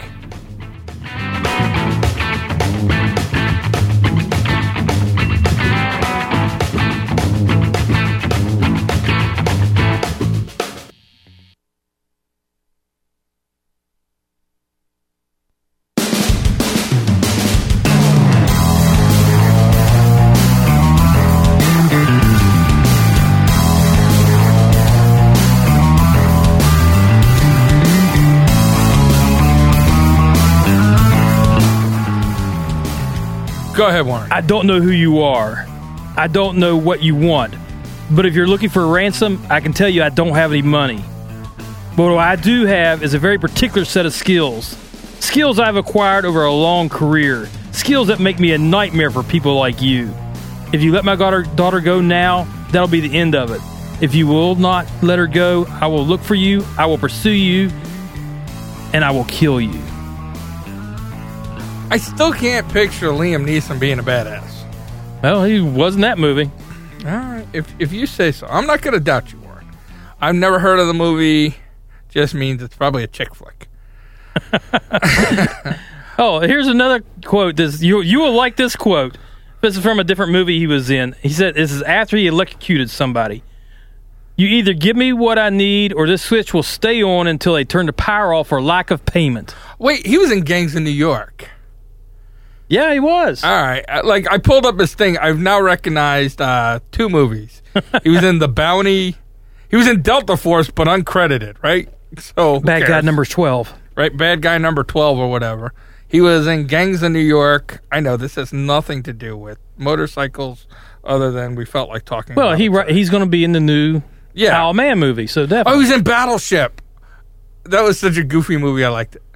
Go ahead, Warren. I don't know who you are. I don't know what you want. But if you're looking for a ransom, I can tell you I don't have any money. But what I do have is a very particular set of skills. Skills I've acquired over a long career. Skills that make me a nightmare for people like you. If you let my daughter, daughter go now, that'll be the end of it. If you will not let her go, I will look for you, I will pursue you, and I will kill you. I still can't picture Liam Neeson being a badass. Well, he wasn't that movie. All right, if if you say so. I'm not going to doubt you, Warren. I've never heard of the movie. Just means it's probably a chick flick. Oh, here's another quote. This you you will like this quote. This is from a different movie he was in. He said, "This is after he electrocuted somebody. You either give me what I need, or this switch will stay on until they turn the power off for lack of payment." Wait, he was in Gangs in New York. Yeah, he was. All right, uh, like I pulled up his thing. I've now recognized uh, two movies. He was in The Bounty. He was in Delta Force, but uncredited, right? So who Bad guy cares? number twelve. Right, bad guy number twelve or whatever. He was in Gangs of New York. I know this has nothing to do with motorcycles, other than we felt like talking. Well, about he it. he's going to be in the new yeah. Owl Man movie, so Oh, definitely. he was in Battleship. That was such a goofy movie. I liked it.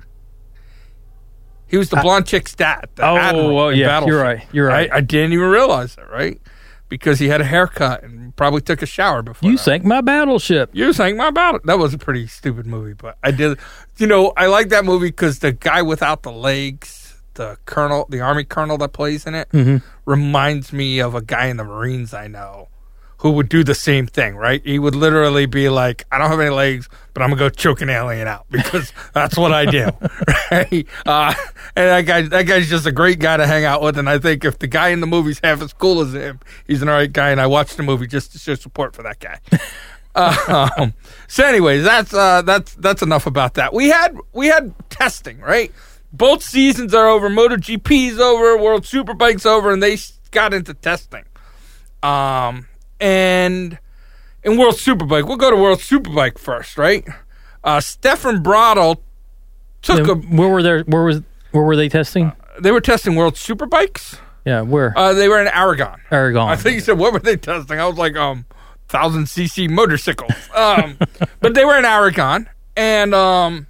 He was the blonde chick's dad. The oh, admiral well, in yeah, Battleship. you're right. You're right. I, I didn't even realize it, right? Because he had a haircut and probably took a shower before. You that. sank my battleship. You sang my battle. That was a pretty stupid movie, but I did. You know, I like that movie because the guy without the legs, the colonel, the army colonel that plays in it, Mm-hmm. reminds me of a guy in the Marines I know who would do the same thing. Right? He would literally be like, "I don't have any legs, but I'm gonna go choke an alien out because that's what I do." Right? Uh, and that guy, that guy's just a great guy to hang out with. And I think if the guy in the movie's half as cool as him, he's an alright guy. And I watched the movie just to show support for that guy. um, so, anyways, that's uh, that's that's enough about that. We had we had testing, right? Both seasons are over. MotoGP's over. World Superbike's over, and they got into testing. Um, and in World Superbike, we'll go to World Superbike first, right? Uh, Stefan Bradl took And a. where were there? Where was? Where were they testing? They were testing World Superbikes. Yeah, where? Uh, they were in Aragon. Aragon. I think you said, what were they testing? I was like, um, thousand c c motorcycles. Um, but they were in Aragon, and um,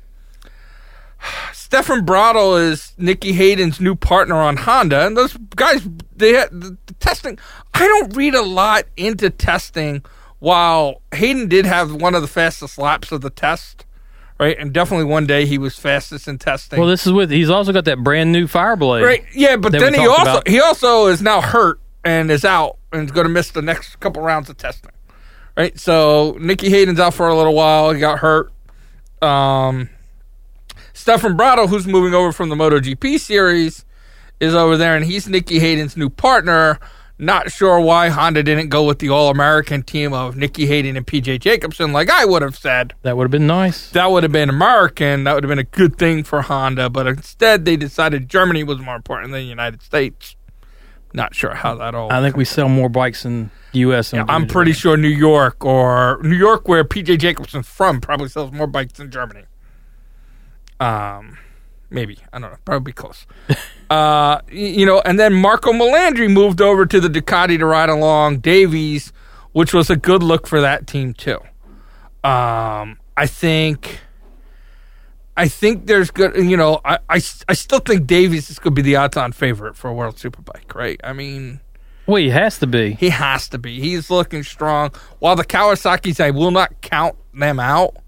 Stefan Bradl is Nicky Hayden's new partner on Honda, and those guys, they had the, the testing. I don't read a lot into testing. While Hayden did have one of the fastest laps of the test, right, and definitely one day he was fastest in testing. Well, this is with. He's also got that brand new Fireblade. Right, yeah, but that then we he talked also about. he also is now hurt and is out and is going to miss the next couple rounds of testing. Right, so Nicky Hayden's out for a little while. He got hurt. Um, Stefan Bradl, who's moving over from the MotoGP series, is over there, and he's Nicky Hayden's new partner. Not sure why Honda didn't go with the All-American team of Nicky Hayden and P J Jacobsen, like I would have said. That would have been nice. That would have been American. That would have been a good thing for Honda. But instead, they decided Germany was more important than the United States. Not sure how that all... I think we sell more bikes in the U S than Yeah, we do I'm pretty sure New York or New York, where P J Jacobsen's from, probably sells more bikes than Germany. Um, maybe. I don't know. Probably close. uh, you know, and then Marco Melandri moved over to the Ducati to ride along Davies, which was a good look for that team too. Um, I think... I think there's good, you know, I, I, I still think Davies is going to be the odds-on favorite for a World Superbike, right? I mean... Well, he has to be. He has to be. He's looking strong. While the Kawasaki's, I will not count them out.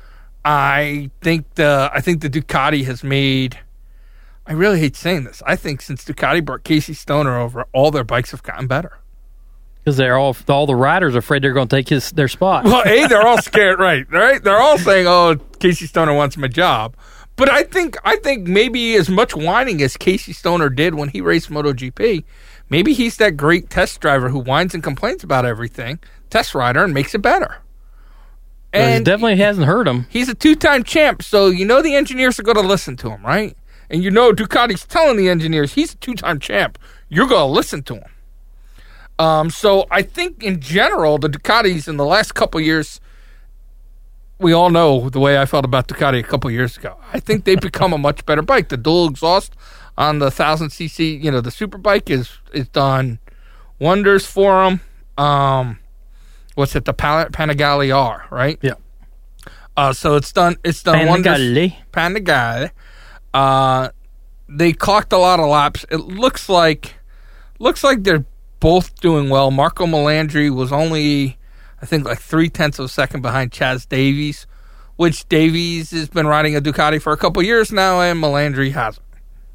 I think the I think the Ducati has made... I really hate saying this. I think since Ducati brought Casey Stoner over, all their bikes have gotten better. Because they're all all the riders are afraid they're going to take his their spot. Well, A, they're all scared, right? Right? They're all saying, "Oh, Casey Stoner wants my job." But I think I think maybe as much whining as Casey Stoner did when he raced MotoGP, maybe he's that great test driver who whines and complains about everything, test rider, and makes it better. And it definitely hasn't hurt him. He's a two-time champ, so you know the engineers are going to listen to him, right? And you know Ducati's telling the engineers he's a two-time champ. You're going to listen to him. Um, so I think in general, the Ducatis in the last couple of years, we all know the way I felt about Ducati a couple of years ago. I think they've become a much better bike. The dual exhaust on the one thousand c c, you know, the Superbike is is done wonders for them. Um, what's it? The Pan- Panigale R, right? Yeah. Uh, so it's done. It's done wonders. Panigale. Panigale. Uh, they clocked a lot of laps. It looks like looks like they're both doing well. Marco Melandri was only, I think, like three-tenths of a second behind Chaz Davies, which Davies has been riding a Ducati for a couple years now, and Melandri hasn't.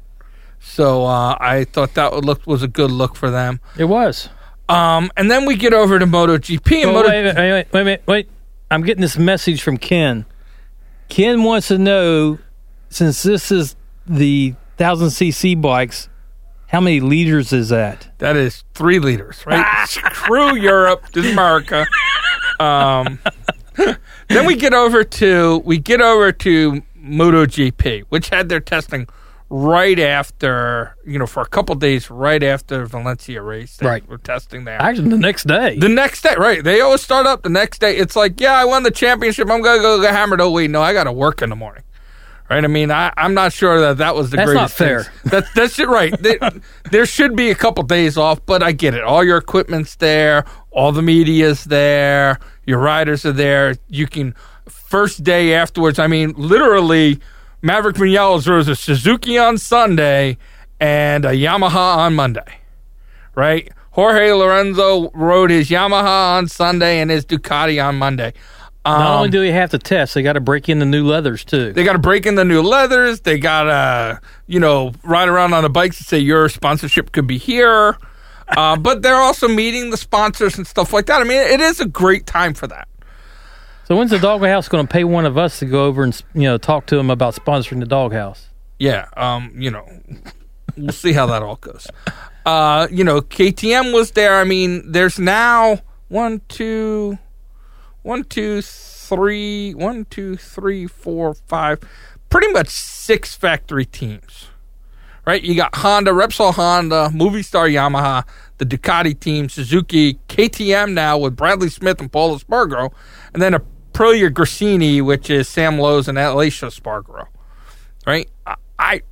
So uh, I thought that would look, was a good look for them. It was. Um, and then we get over to MotoGP. And Oh, Moto- wait, wait, wait, wait, wait, wait. I'm getting this message from Ken. Ken wants to know, since this is the one thousand c c bikes, how many liters is that? That is three liters, right? Screw Europe, this is America. Um, then we get over to we get over to MotoGP, which had their testing right after, you know, for a couple days right after Valencia race. They Right. were testing there. Actually, the next day. The next day, right? They always start up the next day. It's like, yeah, I won the championship. I'm gonna go get hammered. Oh wait, no, I got to work in the morning. right? I mean, I, I'm not sure that that was the That's greatest not fair. thing. That's that's it, right. There, there should be a couple days off, but I get it. All your equipment's there, all the media's there, your riders are there. You can first day afterwards. I mean, literally, Maverick Vinales rode a Suzuki on Sunday and a Yamaha on Monday, right? Jorge Lorenzo rode his Yamaha on Sunday and his Ducati on Monday. Um, Not only do they have to test, they got to break in the new leathers too. They got to break in the new leathers. They got to, you know, ride around on the bikes and say your sponsorship could be here. Uh, but they're also meeting the sponsors and stuff like that. I mean, it is a great time for that. So when's the Doghouse going to pay one of us to go over and, you know, talk to them about sponsoring the Doghouse? Yeah, um, you know, we'll see how that all goes. Uh, you know, K T M was there. I mean, there's now one, two, one, two, three, one, two, three, four, five, pretty much six factory teams, right? You got Honda, Repsol Honda, Movistar Yamaha, the Ducati team, Suzuki, K T M now with Bradley Smith and Paul Espargaro, and then a Aprilia Gresini, which is Sam Lowe's and Alicia Espargaro, right? I, I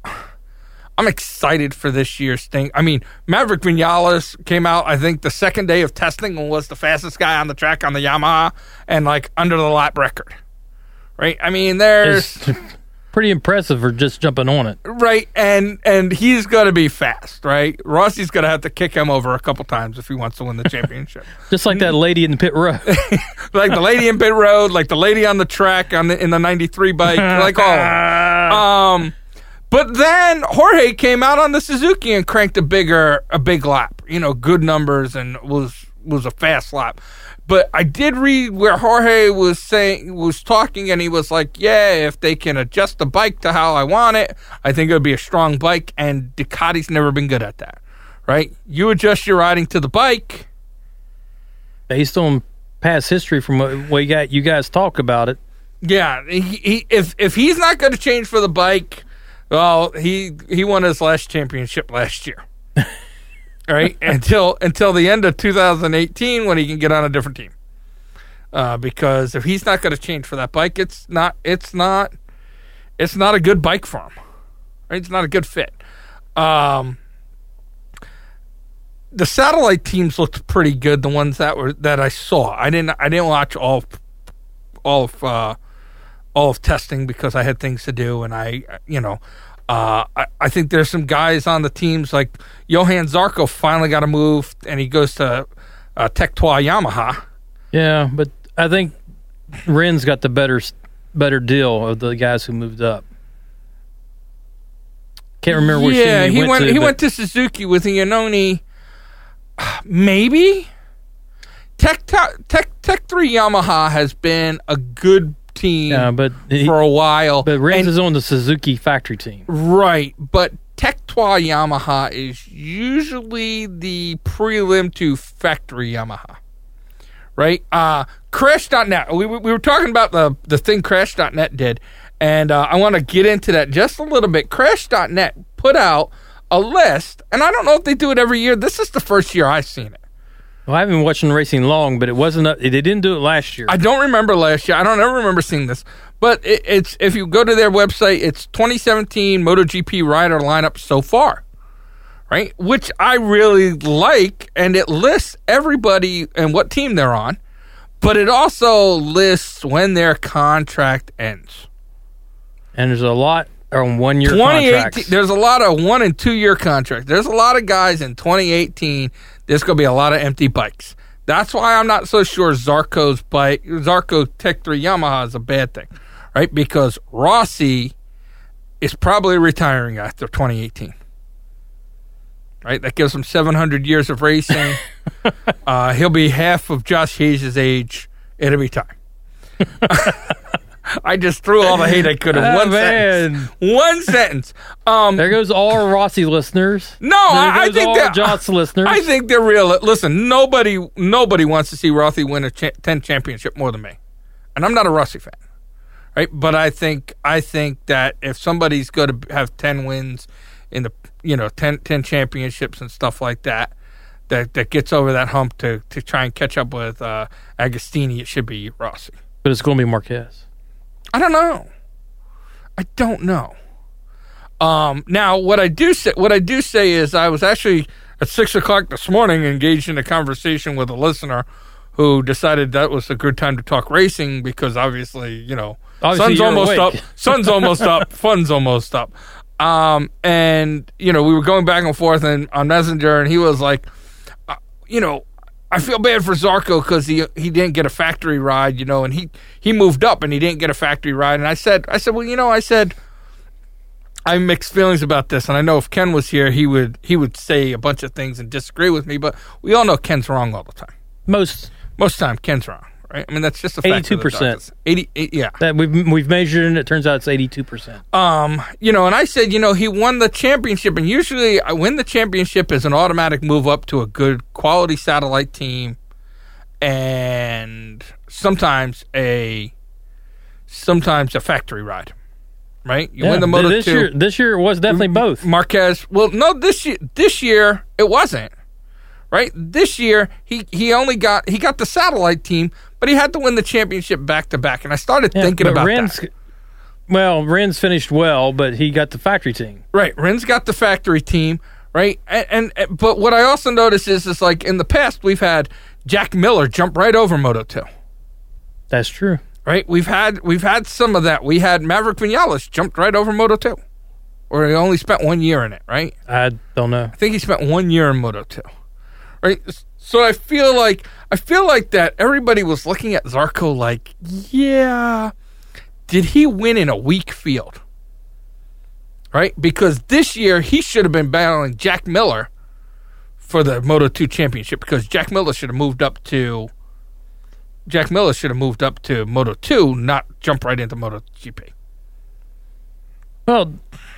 I'm excited for this year's thing. I mean, Maverick Vinales came out, I think, the second day of testing and was the fastest guy on the track on the Yamaha and, like, under the lap record. Right? I mean, there's... It's pretty impressive for just jumping on it. Right, and and he's going to be fast, right? Rossi's going to have to kick him over a couple times if he wants to win the championship. Just like that lady in the pit road. Like the lady in pit road, like the lady on the track on the, in the ninety-three bike, like all of them. Um... But then Jorge came out on the Suzuki and cranked a bigger, a big lap. You know, good numbers and was was a fast lap. But I did read where Jorge was saying was talking, and he was like, "Yeah, if they can adjust the bike to how I want it, I think it would be a strong bike." And Ducati's never been good at that, right? You adjust your riding to the bike based on past history from what, what you got. You guys talk about it. Yeah, he, he, if if he's not going to change for the bike. Well, he he won his last championship last year, right? until until the end of two thousand eighteen when he can get on a different team. Uh, because if he's not going to change for that bike, it's not it's not it's not a good bike for him. Right? It's not a good fit. Um, the satellite teams looked pretty good. The ones that were that I saw, I didn't I didn't watch all of, all of. Uh, all of testing because I had things to do, and I, you know, uh, I, I think there's some guys on the teams like Johan Zarco finally got a move, and he goes to uh, Tech Trois Yamaha. Yeah, but I think Ren's got the better better deal of the guys who moved up. Can't remember which yeah, team he, he went, went. to. He went to Suzuki with Iannone. Maybe Tech Tech Tech Three Yamaha has been a good team yeah, but he, for a while. But Renz is on the Suzuki factory team. Right, but Tech Trois Yamaha is usually the prelim to factory Yamaha. Right? Uh, Crash dot net. We, we were talking about the, the thing Crash dot net did, and uh, I want to get into that just a little bit. Crash dot net put out a list, and I don't know if they do it every year. This is the first year I've seen it. Well, I haven't been watching racing long, but it wasn't. A, they didn't do it last year. I don't remember last year. I don't ever remember seeing this. But it, it's if you go to their website, it's twenty seventeen MotoGP rider lineup so far, right? Which I really like, and it lists everybody and what team they're on, but it also lists when their contract ends. And there's a lot on one-year contracts. There's a lot of one and two-year contracts. There's a lot of guys in twenty eighteen. There's going to be a lot of empty bikes. That's why I'm not so sure Zarco's bike, Zarco Tech three Yamaha is a bad thing, right? Because Rossi is probably retiring after twenty eighteen, right? That gives him seven hundred years of racing. uh, he'll be half of Josh Hayes' age. It'll be time. I just threw all the hate I could in oh, one man. sentence. One sentence. Um, there goes all our Rossi listeners. No, I, I think all that Joss listeners. I think they're real. Listen, nobody, nobody wants to see Rossi win a cha- ten championship more than me, and I'm not a Rossi fan, right? But I think, I think that if somebody's going to have ten wins in the, you know, ten, ten championships and stuff like that, that that gets over that hump to to try and catch up with uh, Agostini, it should be Rossi. But it's going to be Marquez. I don't know. I don't know. Um, now, what I do say, what I do say is, I was actually at six o'clock this morning engaged in a conversation with a listener who decided that was a good time to talk racing because obviously, you know, Obviously sun's you're almost awake. up, sun's almost up, fun's almost up. Um, and you know, we were going back and forth and on Messenger, and he was like, uh, you know, I feel bad for Zarco because he he didn't get a factory ride, you know, and he he moved up and he didn't get a factory ride. And I said, I said, well, you know, I said, I have mixed feelings about this, and I know if Ken was here, he would he would say a bunch of things and disagree with me. But we all know Ken's wrong all the time. Most Most of the time, Ken's wrong, right? I mean, that's just a fact. eighty-two percent. Eighty, yeah. That we've we've measured, and it turns out it's eighty-two percent. Um, you know, and I said, you know, he won the championship, and usually I win the championship is an automatic move up to a good quality satellite team, and sometimes a sometimes a factory ride, right? You Yeah, win the Moto this two. year, this year it was definitely both. Marquez. Well, no, this year, this year it wasn't. Right, this year he, he only got he got the satellite team, but he had to win the championship back to back. And I started Yeah, thinking but about Ren's, that. Well, Ren's finished well, but he got the factory team. Right, Ren's got the factory team, right? And, and, and but what I also noticed is is like in the past we've had Jack Miller jump right over Moto two. That's true. Right, we've had we've had some of that. We had Maverick Vinales jumped right over Moto two, or he only spent one year in it. Right, I don't know. I think he spent one year in Moto two. Right, so I feel like I feel like that everybody was looking at Zarco like, yeah, did he win in a weak field? Right, because this year he should have been battling Jack Miller for the Moto two championship because Jack Miller should have moved up to Jack Miller should have moved up to Moto two, not jump right into MotoGP. Well,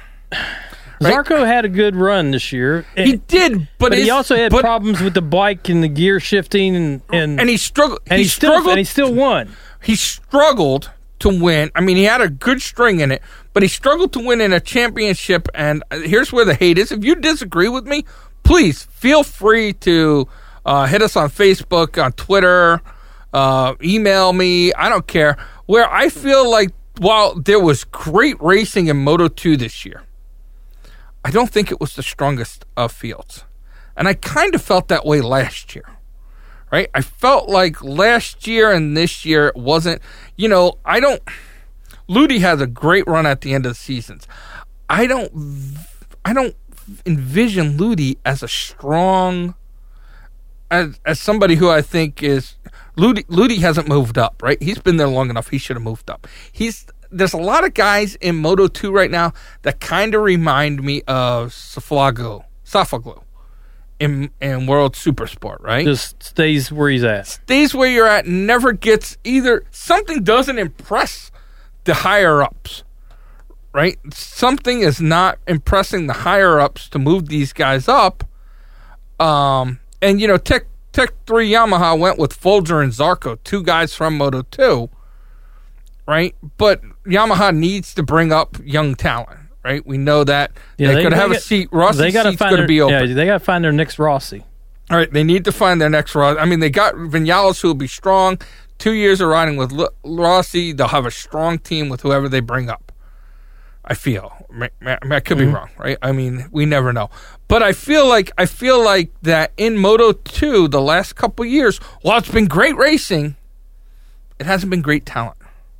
Zarco had a good run this year. He did, but, but he his- also had but- problems with the bike and the gear shifting, and and, and he struggled. and he he still struggled. and he still won. he struggled to win. I mean, he had a good string in it, but he struggled to win in a championship. And here's where the hate is. If you disagree with me, please feel free to uh, hit us on Facebook, on Twitter, uh, email me. I don't care. Where I feel like while there was great racing in Moto two this year, I don't think it was the strongest of fields. And I kind of felt that way last year. Right? I felt like last year and this year it wasn't, you know, I don't, Ludi has a great run at the end of the seasons. I don't, I don't envision Ludi as a strong, as, as somebody who I think is, Ludi, Ludi hasn't moved up, right? He's been there long enough. He should have moved up. He's, there's a lot of guys in Moto two right now that kind of remind me of Soflago, Sofaglu. In, in World Supersport, right? Just stays where he's at. Stays where you're at, never gets either. Something doesn't impress the higher ups, right? Something is not impressing the higher ups to move these guys up. Um, and you know, Tech Tech three Yamaha went with Folger and Zarco, two guys from Moto two, right? But Yamaha needs to bring up young talent. Right, we know that Yeah, they, they- could they have a got- seat. Rossi's They got to seat's find going to their, be open. Yeah, they got to find their next Rossi. All right, they need to find their next Rossi. I mean, they got Vinales, who will be strong. Two years of riding with L- Rossi, they'll have a strong team with whoever they bring up. I feel. I, mean, I could be Mhm. wrong, right? I mean, we never know. But I feel like I feel like that in Moto two, the last couple years, while it's been great racing, it hasn't been great talent.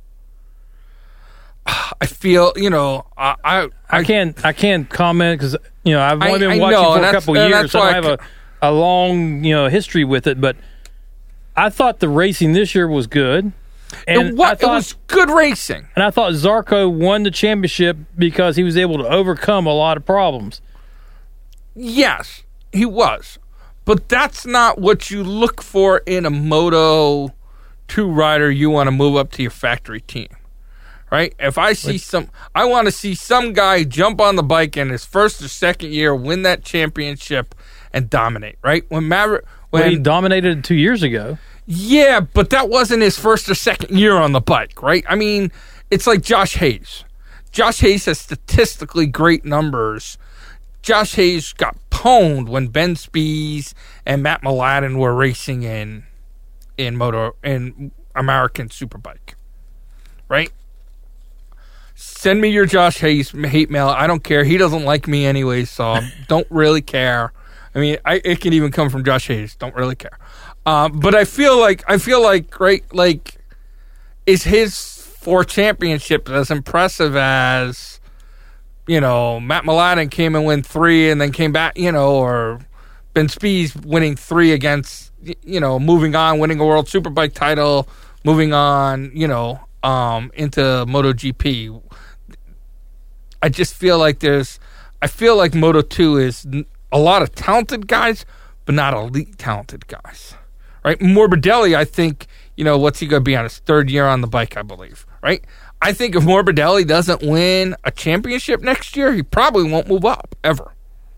I feel, you know, I I, I can't I can't comment because you know I've only I- been I watching know, for and a that's- couple and years, that's so I why don't I have a, a long you know history with it. But I thought the racing this year was good, and it, wa- I thought it was good racing. and I thought Zarco won the championship because he was able to overcome a lot of problems. Yes, he was. But that's not what you look for in a Moto two rider you want to move up to your factory team. Right? If I see some, I want to see some guy jump on the bike in his first or second year, win that championship, and dominate. Right? When Maverick, when Well, he dominated two years ago. yeah, but that wasn't his first or second year on the bike, right? I mean, it's like Josh Hayes. Josh Hayes has statistically great numbers. Josh Hayes got pwned when Ben Spies and Matt Mladen were racing in in motor in American Superbike, right? send me your Josh Hayes hate mail. I don't care. He doesn't like me anyway, so don't really care. I mean, I, it can even come from Josh Hayes. Don't really care. Uh, but I feel like I feel like right like is his four championships as impressive as, you know, Matt Mladen came and win three and then came back, you know, or Ben Spies winning three against, you know, moving on, winning a World Superbike title, moving on, you know, um, into MotoGP. I just feel like there's, I feel like Moto two is a lot of talented guys, but not elite talented guys, right? Morbidelli, I think, you know, what's he going to be on his third year on the bike, I believe, right? I think if Morbidelli doesn't win a championship next year, he probably won't move up ever.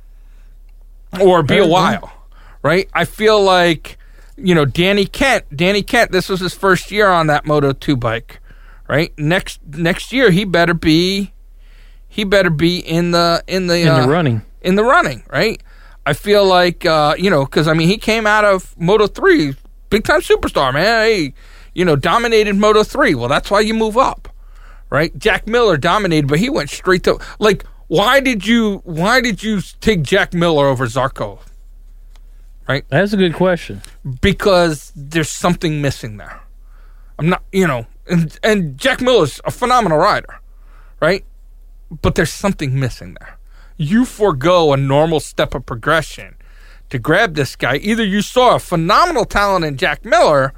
Or be a while, right? I feel like, you know, Danny Kent, Danny Kent, this was his first year on that Moto two bike, right? Next next year, he better be, he better be in the in the in uh, the running, in the running, right? I feel like, uh, you know, because I mean, he came out of Moto three, big time superstar, man. Hey, you know, dominated Moto three. Well, that's why you move up, right? Jack Miller dominated, but he went straight to like. Why did you Why did you take Jack Miller over Zarco? Right? That's a good question. Because there's something missing there. I'm not, you know, and and Jack Miller's a phenomenal rider, right? But there's something missing there. You forego a normal step of progression to grab this guy. Either you saw a phenomenal talent in Jack Miller,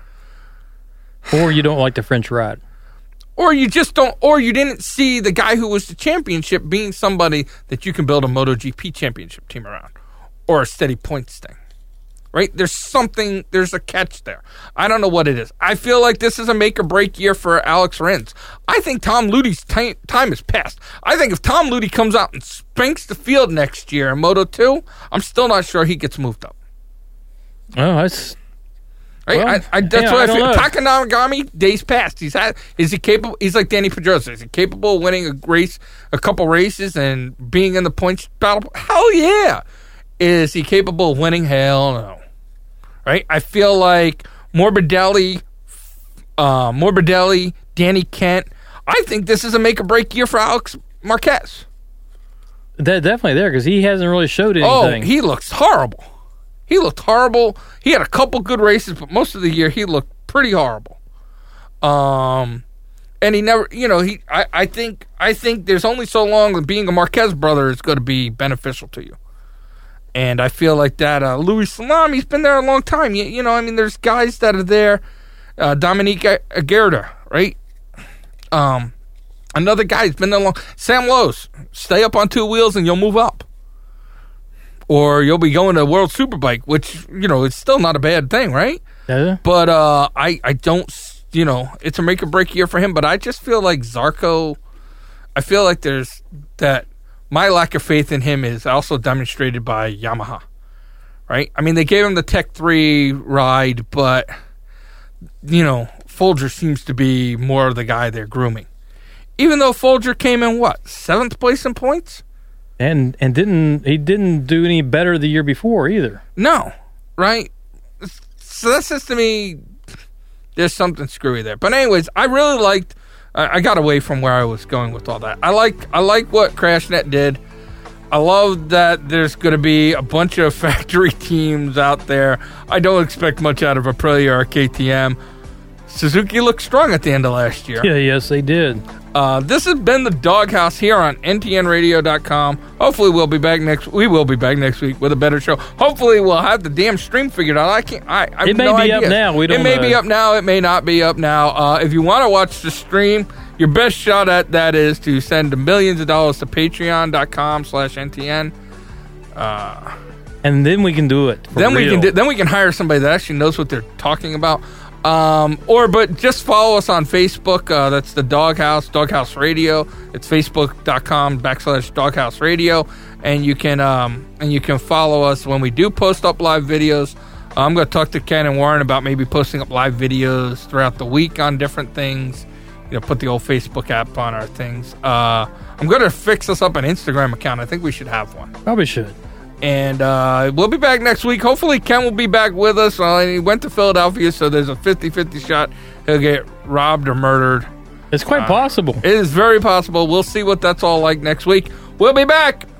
or you don't like the French ride. Or you just don't, or you didn't see the guy who was the championship being somebody that you can build a MotoGP championship team around, or a steady points thing, right? There's something, there's a catch there. I don't know what it is. I feel like this is a make or break year for Alex Rins. I think Tom Ludi's time, time is past. I think if Tom Ludi comes out and spanks the field next year in Moto two, I'm still not sure he gets moved up. Oh, that's... Right? Well, I, I, that's yeah, what I, I feel. know. Taka Nagami, days past. He's had. Is he capable? He's like Danny Pedrosa. Is he capable of winning a race, a couple races, and being in the points battle? Hell yeah! Is he capable of winning? Hell no. Right? I feel like Morbidelli, uh, Morbidelli, Danny Kent. I think this is a make or break year for Alex Marquez. That definitely there because he hasn't really showed anything. Oh, he looks horrible. He looked horrible. He had a couple good races, but most of the year he looked pretty horrible. Um, and he never, you know, he. I, I think, I think there's only so long that being a Marquez brother is going to be beneficial to you. And I feel like that. Uh, Louis Salam, he's been there a long time. You, you know, I mean, there's guys that are there. Uh, Dominique Aguirre, right? Um, another guy who's been there long. Sam Lowe's, stay up on two wheels and you'll move up. Or you'll be going to World Superbike, which, you know, it's still not a bad thing, right? Yeah. But uh, I, I don't, you know, it's a make or break year for him. But I just feel like Zarco, I feel like there's that, my lack of faith in him is also demonstrated by Yamaha, right? I mean, they gave him the Tech three ride, but, you know, Folger seems to be more of the guy they're grooming. Even though Folger came in, what, seventh place in points? And and didn't he didn't do any better the year before either. No, right? So that says to me there's something screwy there. But anyways, I really liked. I, I got away from where I was going with all that. I like I like what CrashNet did. I love that there's going to be a bunch of factory teams out there. I don't expect much out of Aprilia or K T M. Suzuki looked strong at the end of last year. Yeah, yes, they did. Uh, this has been the Doghouse here on N T N radio dot com. Hopefully we'll be back next. We will be back next week with a better show. Hopefully we'll have the damn stream figured out. I can't. I, I have It may no be idea. up now. We don't It may know. be up now. It may not be up now. Uh, if you want to watch the stream, your best shot at that is to send millions of dollars to patreon dot com slash N T N. Uh, And then we can do it. for then we real. can do, then we can hire somebody that actually knows what they're talking about. Um, or but just follow us on Facebook. Uh, that's the Doghouse, Doghouse Radio. It's facebook dot com backslash Doghouse Radio, and you can um, and you can follow us when we do post up live videos. Uh, I'm going to talk to Ken and Warren about maybe posting up live videos throughout the week on different things. You know, put the old Facebook app on our things. Uh, I'm going to fix us up an Instagram account. I think we should have one. Probably should. And uh, we'll be back next week. Hopefully, Ken will be back with us. Well, he went to Philadelphia, so there's a fifty-fifty shot he'll get robbed or murdered. It's quite uh, possible. It is very possible. We'll see what that's all like next week. We'll be back.